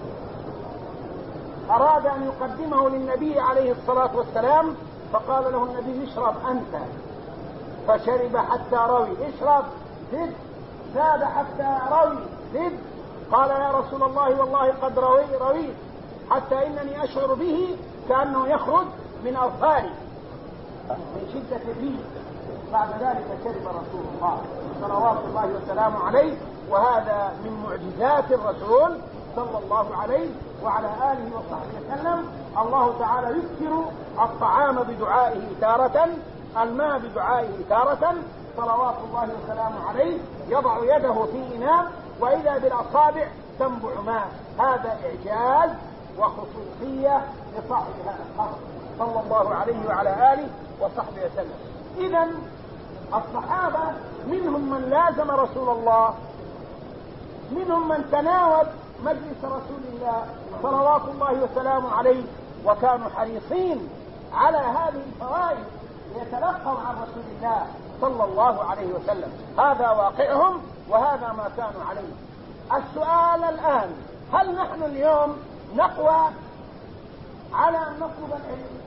أراد أن يقدمه للنبي عليه الصلاة والسلام، فقال له النبي: اشرب أنت. فشرب حتى روي. اشرب، زد. زاد حتى روي، زد. قال: يا رسول الله والله قد رويت حتى إنني أشعر به كأنه يخرج من أظفاري من شدة الريح. بعد ذلك شرب رسول الله صلوات الله وسلامه عليه. وهذا من معجزات الرسول صلى الله عليه وعلى آله وصحبه وسلم. الله تعالى يكثر الطعام بدعائه تارة، الماء بدعائه تارة. صلوات الله وسلامه عليه يضع يده في إناء وإذا بالأصابع تنبع ماء. هذا إعجاز وخصوصية لصاحب هذا الخبر صلى الله عليه وعلى آله وصحبه وسلم. إذن الصحابة منهم من لازم رسول الله، منهم من تناول مجلس رسول الله صلوات الله وسلامه عليه، وكانوا حريصين على هذه الفوائد ليتلقوا عن رسول الله صلى الله عليه وسلم. هذا واقعهم وهذا ما كانوا عليه. السؤال الآن: هل نحن اليوم نقوى على أن نطلب العلم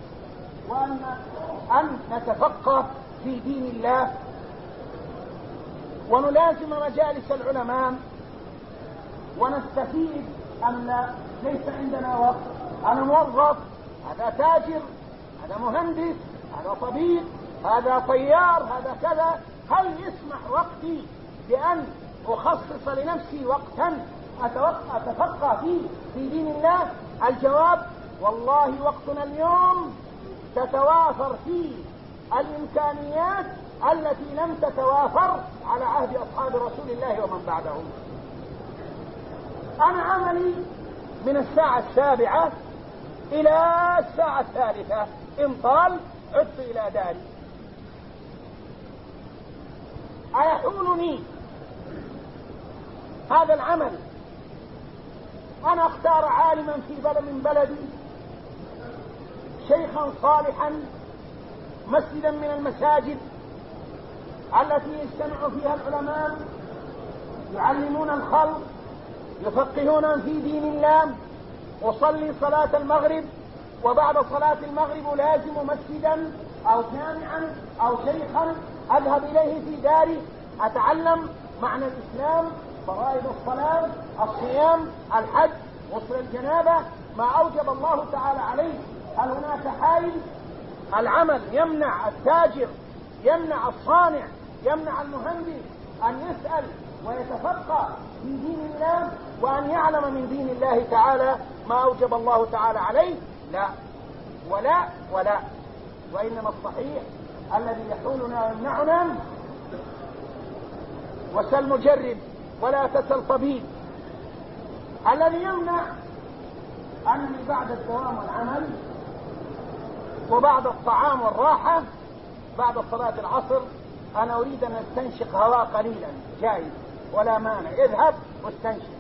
وأن نتفقه في دين الله ونلازم مجالس العلماء ونستفيد أم لا؟ ليس عندنا وقت، أنا موظف، هذا تاجر، هذا مهندس، هذا طبيب، هذا طيار، هذا كذا. هل يسمح وقتي بأن أخصص لنفسي وقتا أتفقه فيه في دين الله؟ الجواب: والله وقتنا اليوم تتوافر فيه الإمكانيات التي لم تتوافر على عهد أصحاب رسول الله ومن بعدهم. أنا عملي من الساعة 7 إلى الساعة 3، إن طال عدت إلى داري. أيحولني هذا العمل أنا أختار عالما في بلد من بلدي، شيخا صالحا، مسجدا من المساجد التي يجتمع فيها العلماء يعلمون الخلق يفقهون في دين الله، أصلي صلاة المغرب وبعد صلاة المغرب لازم مسجدا أو جامعا أو شيخا أذهب إليه في داري أتعلم معنى الإسلام، فرائض الصلاة، الصيام، الحج، غسل الجنابة، ما أوجب الله تعالى عليه. هل هناك حائل؟ العمل يمنع التاجر، يمنع الصانع، يمنع المهندس أن يسأل ويتفقه في دين الله وأن يعلم من دين الله تعالى ما أوجب الله تعالى عليه؟ لا ولا ولا. وإنما الصحيح الذي يحولنا ويمنعنا وسل مجرب ولا تسل طبيب. الذي يمنع أنني بعد الدوام والعمل وبعد الطعام والراحة بعد صلاة العصر أنا أريد أن استنشق هواء قليلا، جائز ولا مانع، اذهب واستنشق.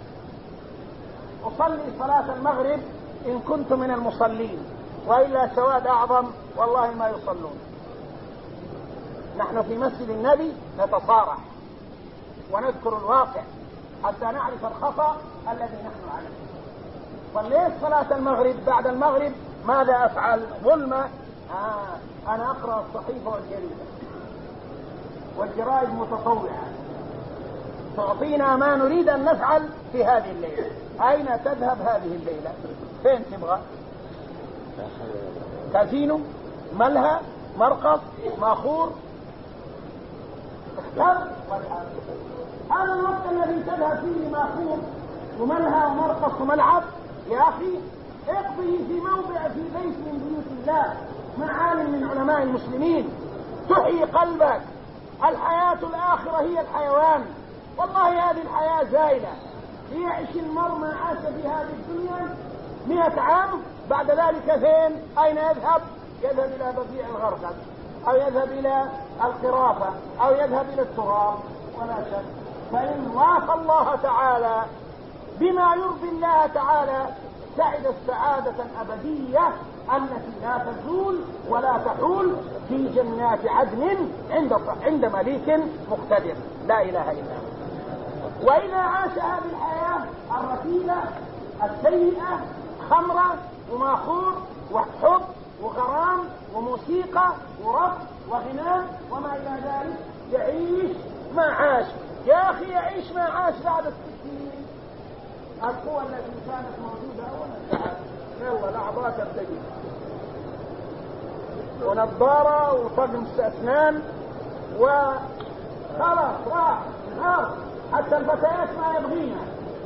أصلي صلاة المغرب إن كنت من المصلين، وإلا سواد أعظم والله ما يصلون. نحن في مسجد النبي نتصارح ونذكر الواقع حتى نعرف الخطأ الذي نحن عليه. صليت صلاة المغرب، بعد المغرب ماذا أفعل؟ ظلمة، أنا أقرأ الصحيفة والجريدة والجرائد متطوعة تعطينا ما نريد أن نفعل في هذه الليلة. أين تذهب هذه الليلة؟ فين تبغى؟ كازينو، ملهى، مرقص، ماخور، اختر. هذا الوقت الذي تذهب فيه ماخور وملهى ومرقص وملعب يا أخي اقضي في موضع في بيت من بيوت الله مع عالم من علماء المسلمين تحيي قلبك. الحياة الآخرة هي الحيوان، والله هذه الحياة زائلة. ليعيش المرء ما عاش في هذه الدنيا 100 عام، بعد ذلك فين؟ أين يذهب؟ يذهب إلى بقيع الغرقد، أو يذهب إلى القرافة، أو يذهب إلى التراب. ولا شك فإن وافى الله تعالى بما يرضي الله تعالى سعد السعادة الأبدية التي لا تزول ولا تحول في جنات عدن عند مليك مقتدر لا إله إلا هو. وإذا عاش هذه الحياة الرتيلة السيئة، خمرة وماخور وحب وغرام وموسيقى ورقص وغناء وما إلى ذلك، يعيش ما عاش. يا أخي يعيش ما عاش بعد 60. القوة التي كانت موجودة أولا تعالى يلا الأعضاء تبتدي ونظارة وطقم أسنان وخلاص راح نهار، حتى الفتيات ما يبغينا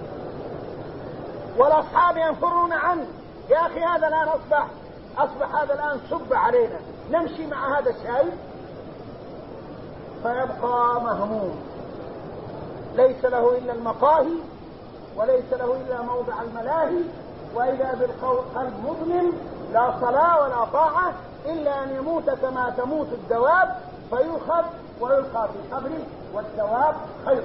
والأصحاب ينفرون عنه. يا أخي هذا الآن أصبح هذا الآن سب علينا، نمشي مع هذا الشيء فيبقى مهموم، ليس له إلا المقاهي وليس له إلا موضع الملاهي، وإذا بالقلب مظلم لا صلاة ولا طاعة إلا أن يموت كما تموت الدواب فيؤخذ ويلقى في قبره، والدواب خير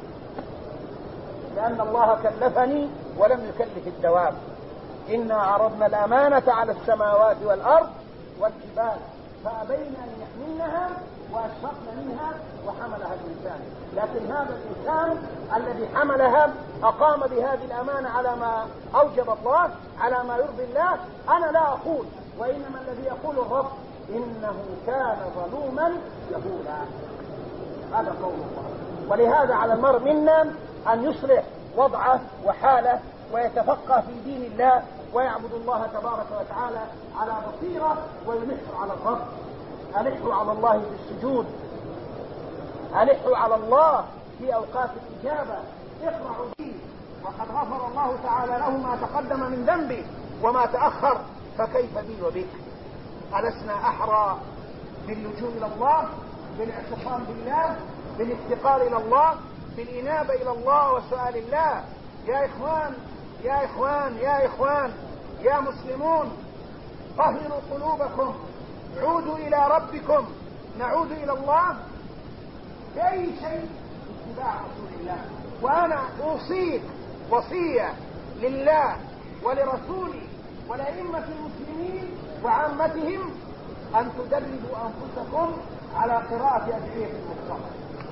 لأن الله كلفني ولم يكلف الدواب. إنا عرضنا الأمانة على السماوات والأرض والجبال فأبين أن يحملنها وأشفقن منها وحملها الإنسان. لكن هذا الإنسان الذي حملها أقام بهذه الأمانة على ما أوجب الله، على ما يرضي الله. أنا لا أقول، وإنما الذي يقول الرب إنه كان ظلوما جهولا، هذا قول الله. ولهذا على المرء منا أن يصلح وضعه وحاله ويتفقه في دين الله ويعبد الله تبارك وتعالى على بصيرة ويلح على الرب. ألحوا على الله بالسجود، ألحوا على الله في أوقات الإجابة، اقرعوا به، وقد غفر الله تعالى له ما تقدم من ذنبه وما تأخر، فكيف بي وبك؟ ألسنا أحرى باللجوء إلى الله، بالاعتصام بالله، بالافتقار إلى الله، بالإنابة إلى الله وسؤال الله؟ يا إخوان يا إخوان يا إخوان يا مسلمون، طهروا قلوبكم، عودوا إلى ربكم، نعود إلى الله بأي شيء؟ اتباع رسول الله. وأنا أوصيك وصية لله ولرسوله ولأئمة المسلمين وعامتهم أن تدربوا أنفسكم على قراءة أدعية المصطفى.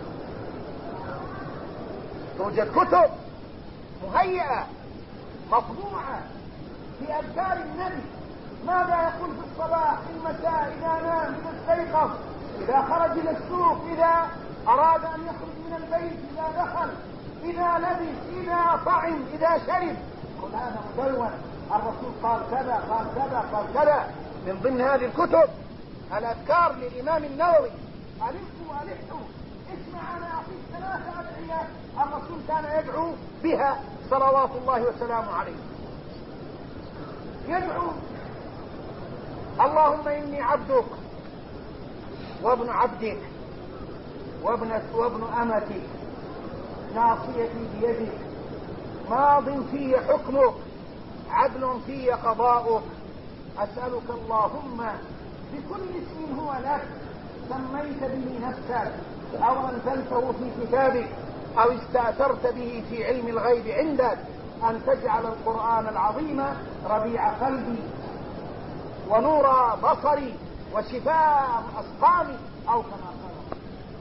توجد كتب مهيئة مطبوعة في أذكار النبي، ماذا يقول في الصباح، في المساء، إذا نام، إذا استيقظ، إذا خرج إلى السوق، إذا أراد أن يخرج من البيت، إذا دخل، إذا لبس، إذا طعم، إذا شرب، كل هذا مدون الرسول قال كذا قال كذا قال كذا. من ضمن هذه الكتب الأذكار للإمام النووي. ألحوا اسمع، أنا أعطيك 3 أدعية الرسول كان يدعو بها صلوات الله وسلامه عليه. يدعو: اللهم إني عبدك وابن عبدك وابن أمتك، ناصيتي بيدك، ماض في حكمك، عدل في قضاؤك، أسألك اللهم بكل اسم هو لك سميت به نفسك أو أنزلته في كتابك أو استأثرت به في علم الغيب عندك أن تجعل القرآن العظيم ربيع قلبي ونور بصري وشفاء أسقامي، أو كما قال.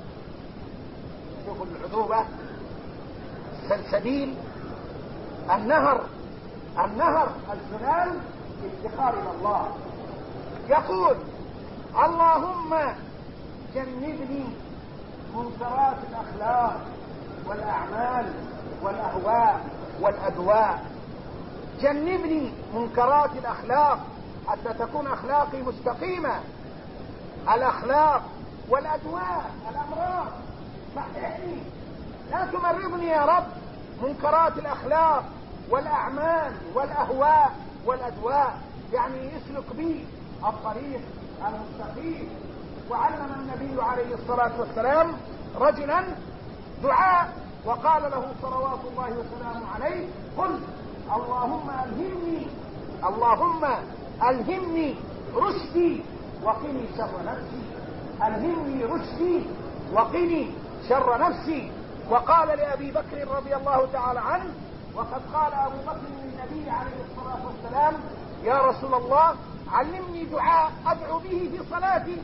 شوفوا العذوبة، السلسبيل، النهر الجنان الافتقار إلى الله. يقول: اللهم جنبني منكرات الأخلاق والأعمال والأهواء والأدواء. جنبني منكرات الأخلاق حتى تكون أخلاقي مستقيمة، الأخلاق والأدواء الأمراض، صححني لا تمرضني يا رب. منكرات الأخلاق والأعمال والأهواء والأدواء يعني يسلك بي الطريق المستقيم. وعلم النبي عليه الصلاة والسلام رجلا دعاء وقال له صلوات الله وسلامه عليه: قل اللهم ألهمني رشدي وقني شر نفسي. ألهمني رشدي وقني شر نفسي. وقال لأبي بكر رضي الله تعالى عنه، وقد قال أبو بكر للنبي عليه الصلاة والسلام: يا رسول الله علمني دعاء أدعو به في صلاتي.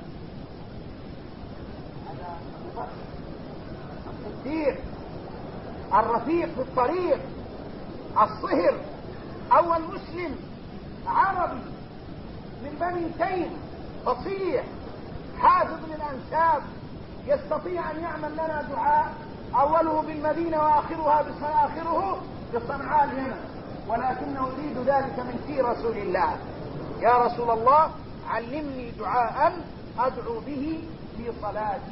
هذا أبو بكر الصديق الرفيق في الطريق، الصهر، أول مسلم عربي من بني تيم، فصيح حافظ للأنساب، يستطيع أن يعمل لنا دعاء أوله بالمدينة وآخره بصنعاء اليمن، ولكنه يريد ذلك من في رسول الله. يا رسول الله علمني دعاء أدعو به في صلاتي.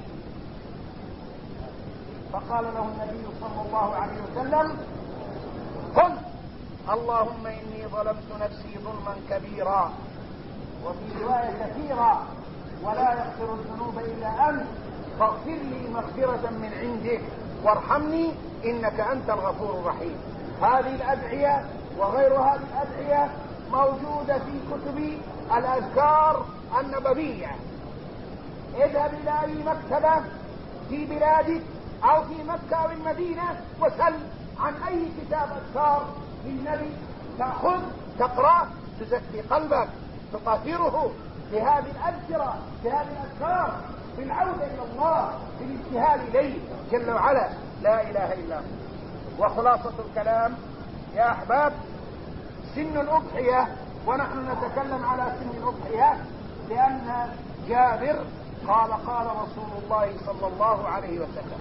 فقال له النبي صلى الله عليه وسلم: قل اللهم إني ظلمت نفسي ظلما كبيرا، وفي رواية كثيرا: ولا يغفر الذنوب إلا أنت فاغفر لي مغفرة من عندك وارحمني إنك أنت الغفور الرحيم. هذه الأدعية وغير هذه الأدعية موجودة في كتب الأذكار النبوية. اذهب إلى أي مكتبة في بلادك أو في مكة أو المدينة وسل عن أي كتاب أذكار للنبي، تأخذ تقرأ، تزكي قلبك، تطهره بهذه الأذكرة بهذه الأذكار، بالعودة إلى الله، بالابتهال إليه جل وعلا، لا إله إلا هو. وخلاصة الكلام يا أحباب، سن الأضحية، ونحن نتكلم على سن الأضحية لأن جابر قال: قال رسول الله صلى الله عليه وسلم.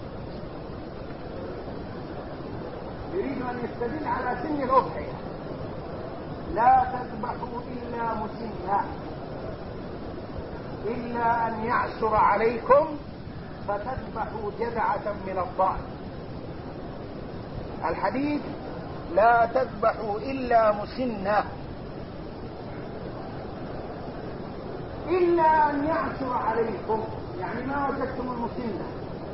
يريد أن يستدل على سن الأضحية: لا تذبحوا إلا مسنة، إلا أن يعسر عليكم فتذبحوا جذعة من الضأن. الحديث: لا تذبحوا إلا مسنة، إلا أن يعسر عليكم، يعني ما وجدتم المسنة،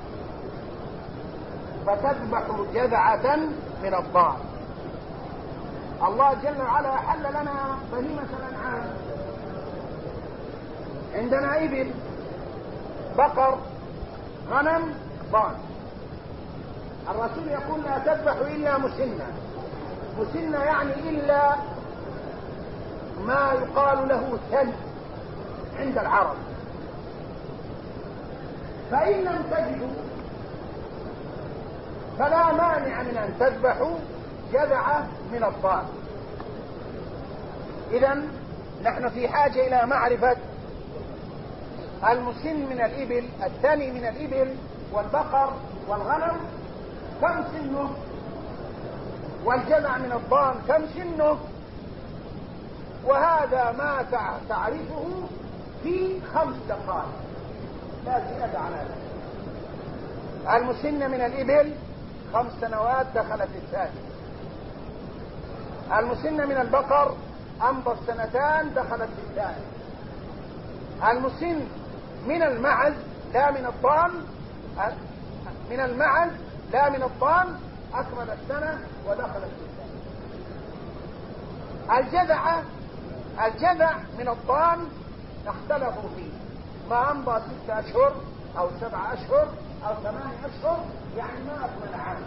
فتذبحوا جذعة من الضأن. الله جل وعلا أحل لنا بهيمة الأنعام، عندنا إبل، بقر، غنم، ضأن. الرسول يقول: لا تذبحوا إلا مسنة. مسنة يعني إلا ما يقال له ثل عند العرب. فإن لم تجدوا فلا مانع من أن تذبحوا جذعة من الضأن. إذن نحن في حاجة إلى معرفة المسن من الإبل، الثاني من الإبل والبقر والغنم كم سنه، والجذع من الضأن كم سنه، وهذا ما تعرفه في 5 دقائق لا زيادة على ذلك. المسن من الإبل 5 سنوات دخلت الثالث. المسن من البقر أمضى 2 دخلت الثالث. المسن من المعز لا من الضان، من المعز لا من الضان أكمل 1 ودخلت الثالث. الجذع من الضان اختلفوا فيه، ما أمضى 6 أشهر أو 7 أشهر أو 8 أشهر، يعني ما أكمل عام.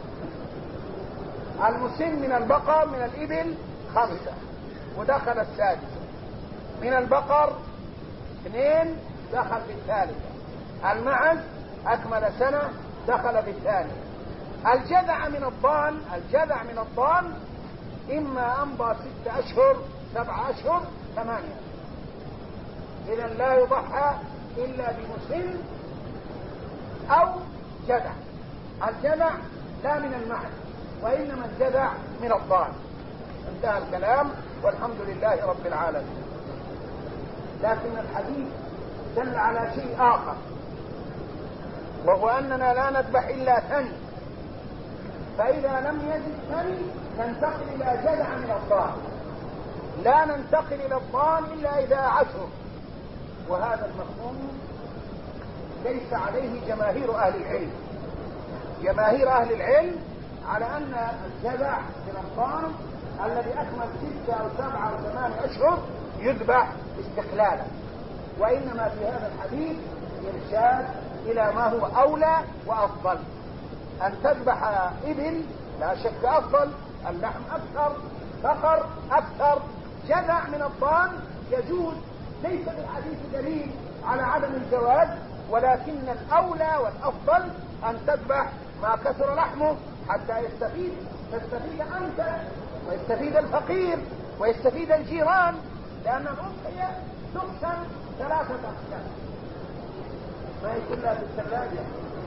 المسن من البقر من الإبل 5 ودخل السادس. من البقر 2 دخل في الثالثة. المعز أكمل 1 دخل في الثانية. الجذع من الضان إما أمضى 6 أشهر 7 أشهر 8. إذا لا يضحى إلا بمسن أو جذع. الجذع لا من المعز، وإنما الجذع من الضان. انتهى الكلام والحمد لله رب العالمين. لكن الحديث دل على شيء آخر، وهو أننا لا نذبح إلا ثني، فإذا لم يجد ثني ننتقل إلى جذع من الضان، لا ننتقل إلى الضان إلا إذا عشر. وهذا المفهوم ليس عليه جماهير أهل العلم. جماهير أهل العلم على أن الجذع من الضان الذي أكمل 6 أو 7 أو 8 أشهر يذبح استقلالا، وإنما في هذا الحديث إرشاد إلى ما هو أولى وأفضل. أن تذبح إبل لا شك أفضل، اللحم أكثر، بقر أكثر. جذع من الضان يجوز، ليس بالحديث دليل على عدم الجواز، ولكن الأولى والأفضل أن تذبح ما كثر لحمه حتى تستفيد أنت ويستفيد الفقير ويستفيد الجيران، لأن الأضحية تقسم 3 أقسام، ما هي كلها في الثلاجة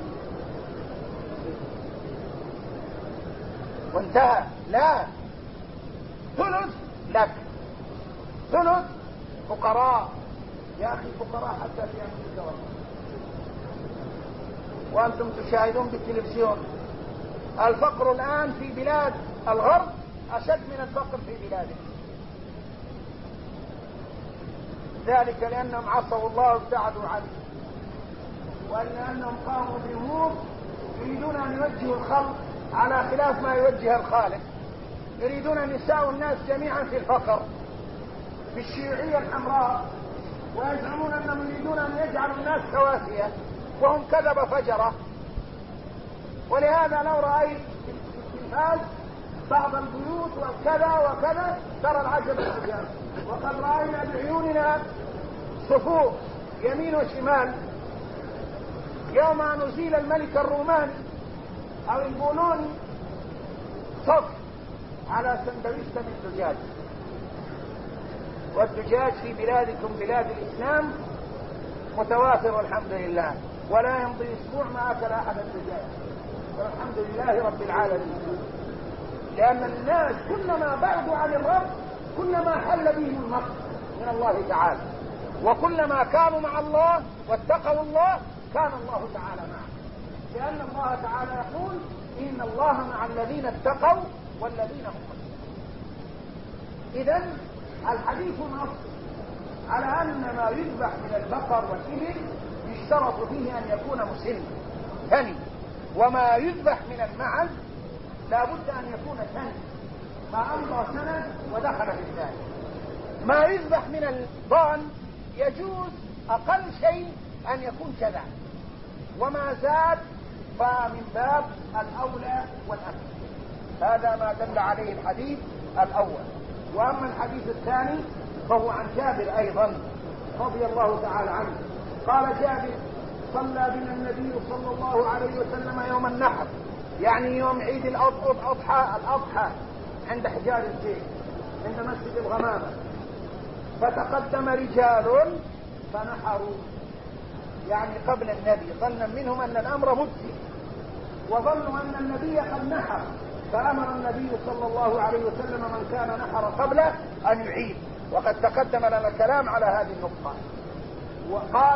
وانتهى. لا، ثلث لك، ثلث فقراء. يا أخي فقراء حتى في أمريكا والله، وأنتم تشاهدون بالتلفزيون. الفقر الآن في بلاد الغرب أشد من الفقر في بلادنا، ذلك لأنهم عصوا الله وابتعدوا عنه، ولأنهم قاموا بأمور يريدون أن يوجهوا الخلق على خلاف ما يوجه الخالق. يريدون أن يساووا الناس جميعا في الفقر بالشيوعية الحمراء، ويزعمون أنهم يريدون أن يجعلوا الناس سواسية، وهم كذب فجرة. ولهذا لو رأيت في التلفاز بعض البيوت وكذا وكذا ترى العجب العجاب. وقد رأينا بعيوننا صفوف يمين وشمال يوم أن نزيل الملك الروماني أو البولوني صف على سندويشة من دجاج. والدجاج في بلادكم بلاد الإسلام متوافر والحمد لله، ولا يمضي أسبوع ما أكل أحد الدجاج والحمد لله رب العالمين. لأن الناس كلما بعدوا عن الرب كلما حل بهم المقت من الله تعالى، وكلما كانوا مع الله واتقوا الله كان الله تعالى معهم، لأن الله تعالى يقول إن الله مع الذين اتقوا والذين هم محسنون. إذن الحديث نص على أن ما يذبح من البقر والإبل يشترط فيه أن يكون مسن ثني، وما يذبح من المعز لا بد أن يكون ثني، ما أمضى 1 ودخل في الثاني. ما يذبح من الضان يجوز أقل شيء أن يكون جذع، وما زاد فمن باب الأولى والأكثر. هذا ما دل عليه الحديث الأول. وأما الحديث الثاني فهو عن جابر أيضا رضي الله تعالى عنه. قال جابر: صلى بنا النبي صلى الله عليه وسلم يوم النحر، يعني يوم عيد الأضحى عند حجار الزيت عند مسجد الغمامة. فتقدم رجال فنحروا، يعني قبل النبي، ظنا منهم أن الأمر مجزي، وظنوا أن النبي قد نحر، فأمر النبي صلى الله عليه وسلم من كان نحر قبله أن يعيد وقد تقدم لنا الكلام على هذه النقطة. وقال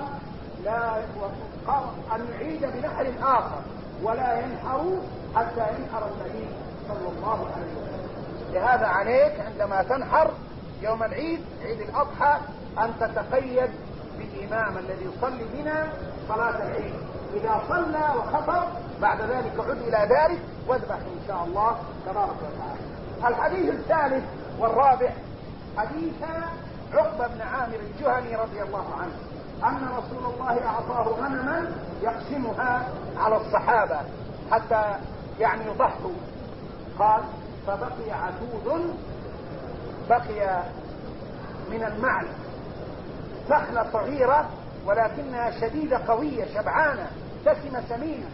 أن يعيد بنحر آخر ولا ينحر حتى ينحر النبي صلى الله عليه وسلم. لهذا عليك عندما تنحر يوم العيد، عيد الأضحى، أن تتقيد بالإمام الذي يصلي بنا صلاة العيد. إذا صلى وخطر بعد ذلك عد إلى دارك واذبح إن شاء الله تبارك وتعالى. الحديث الثالث والرابع حديث عقبة بن عامر الجهني رضي الله عنه أن رسول الله أعطاه غنما يقسمها على الصحابة حتى يضحوا. قال: فبقي عتود، بقي من المعز فخلة صغيرة ولكنها شديدة قوية شبعانة دسمة سمينة.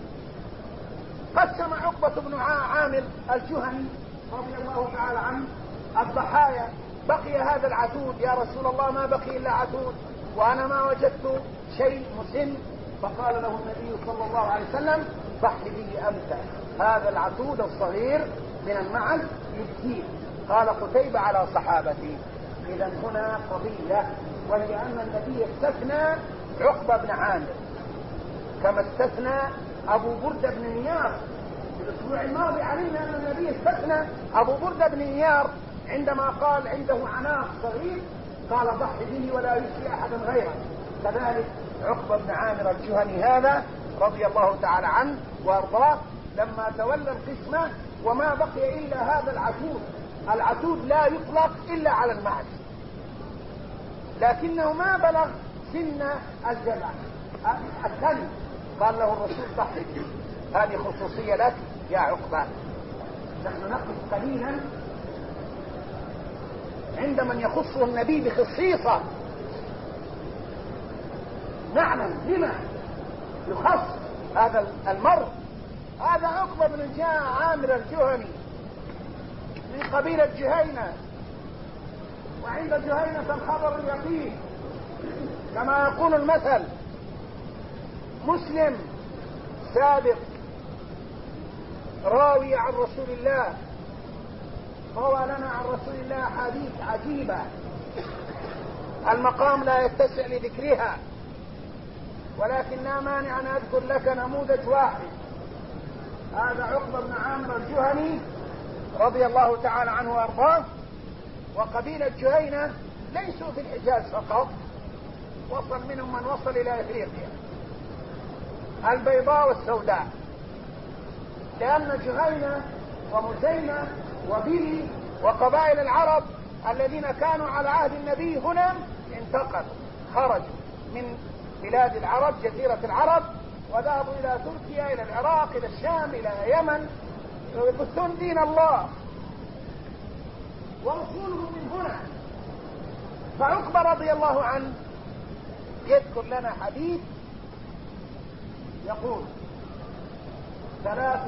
قسم عقبة بن عامر الجهني رضي الله تعالى عنه الضحايا. بقي هذا العتود، يا رسول الله ما بقي إلا عتود وأنا ما وجدت شيء مسن. فقال له النبي صلى الله عليه وسلم: ضح به أنت، هذا العتود الصغير من المعز يبكيه. قال قتيبة: على صحابتي. إذا هنا قضية، وهي أن النبي استثنى عقبة بن عامر كما استثنى أبو بردة بن نيار. في الأسبوع الماضي علمنا أن النبي استثنى أبو بردة بن نيار عندما قال عنده عناق صغير، قال: ضح به ولا يشفي أحدا غيره. كذلك عقبة بن عامر الجهني هذا رضي الله تعالى عنه وارضاه لما تولى القسمة وما بقي إلا هذا العتود. العتود لا يطلق إلا على المعز، لكنه ما بلغ سن الجمع الثاني. قال له الرسول: ضح به. هذه خصوصية لك يا عقبة. نحن نقف قليلا عند من يخصه النبي بخصيصة، نعلم لما يخص هذا المرء. هذا عقبة بن عامر الجهني من قبيلة جهينة، وعند جهينة الخبر اليقين كما يقول المثل. مسلم سابق راوي عن رسول الله، روى لنا عن رسول الله حديث عجيبة المقام لا يتسع لذكرها، ولكن لا مانع أن أذكر لك نموذج واحد. هذا عقبة بن عامر الجهني رضي الله تعالى عنه وارضاه. وقبيلة جهينة ليسوا في الحجاز فقط، وصل منهم من وصل إلى إفريقيا البيضاء والسوداء، لأن جهينة ومزينة وبيلي وقبائل العرب الذين كانوا على عهد النبي هنا انتقلوا، خرجوا من بلاد العرب جزيرة العرب وذهبوا إلى تركيا، إلى العراق، إلى الشام، إلى اليمن، يبثون دين الله، ورسولهم من هنا. فعقبة رضي الله عنه يذكر لنا حديث يقول: 3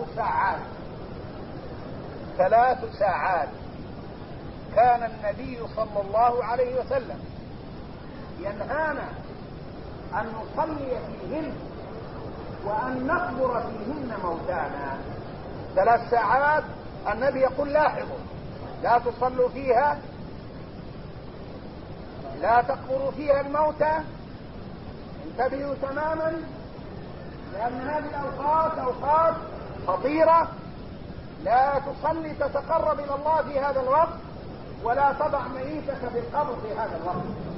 ساعات كان النبي صلى الله عليه وسلم ينهانا أن نصلي فيهن وأن نقبر فيهن موتانا. 3 ساعات النبي يقول: لاحظوا، لا تصلوا فيها، لا تقبروا فيها الموتى، انتبهوا تماما، لأن هذه الأوقات أوقات خطيرة. لا تصلي تتقرب إلى الله في هذا الوقت، ولا تضع ميتك في القبر في هذا الوقت.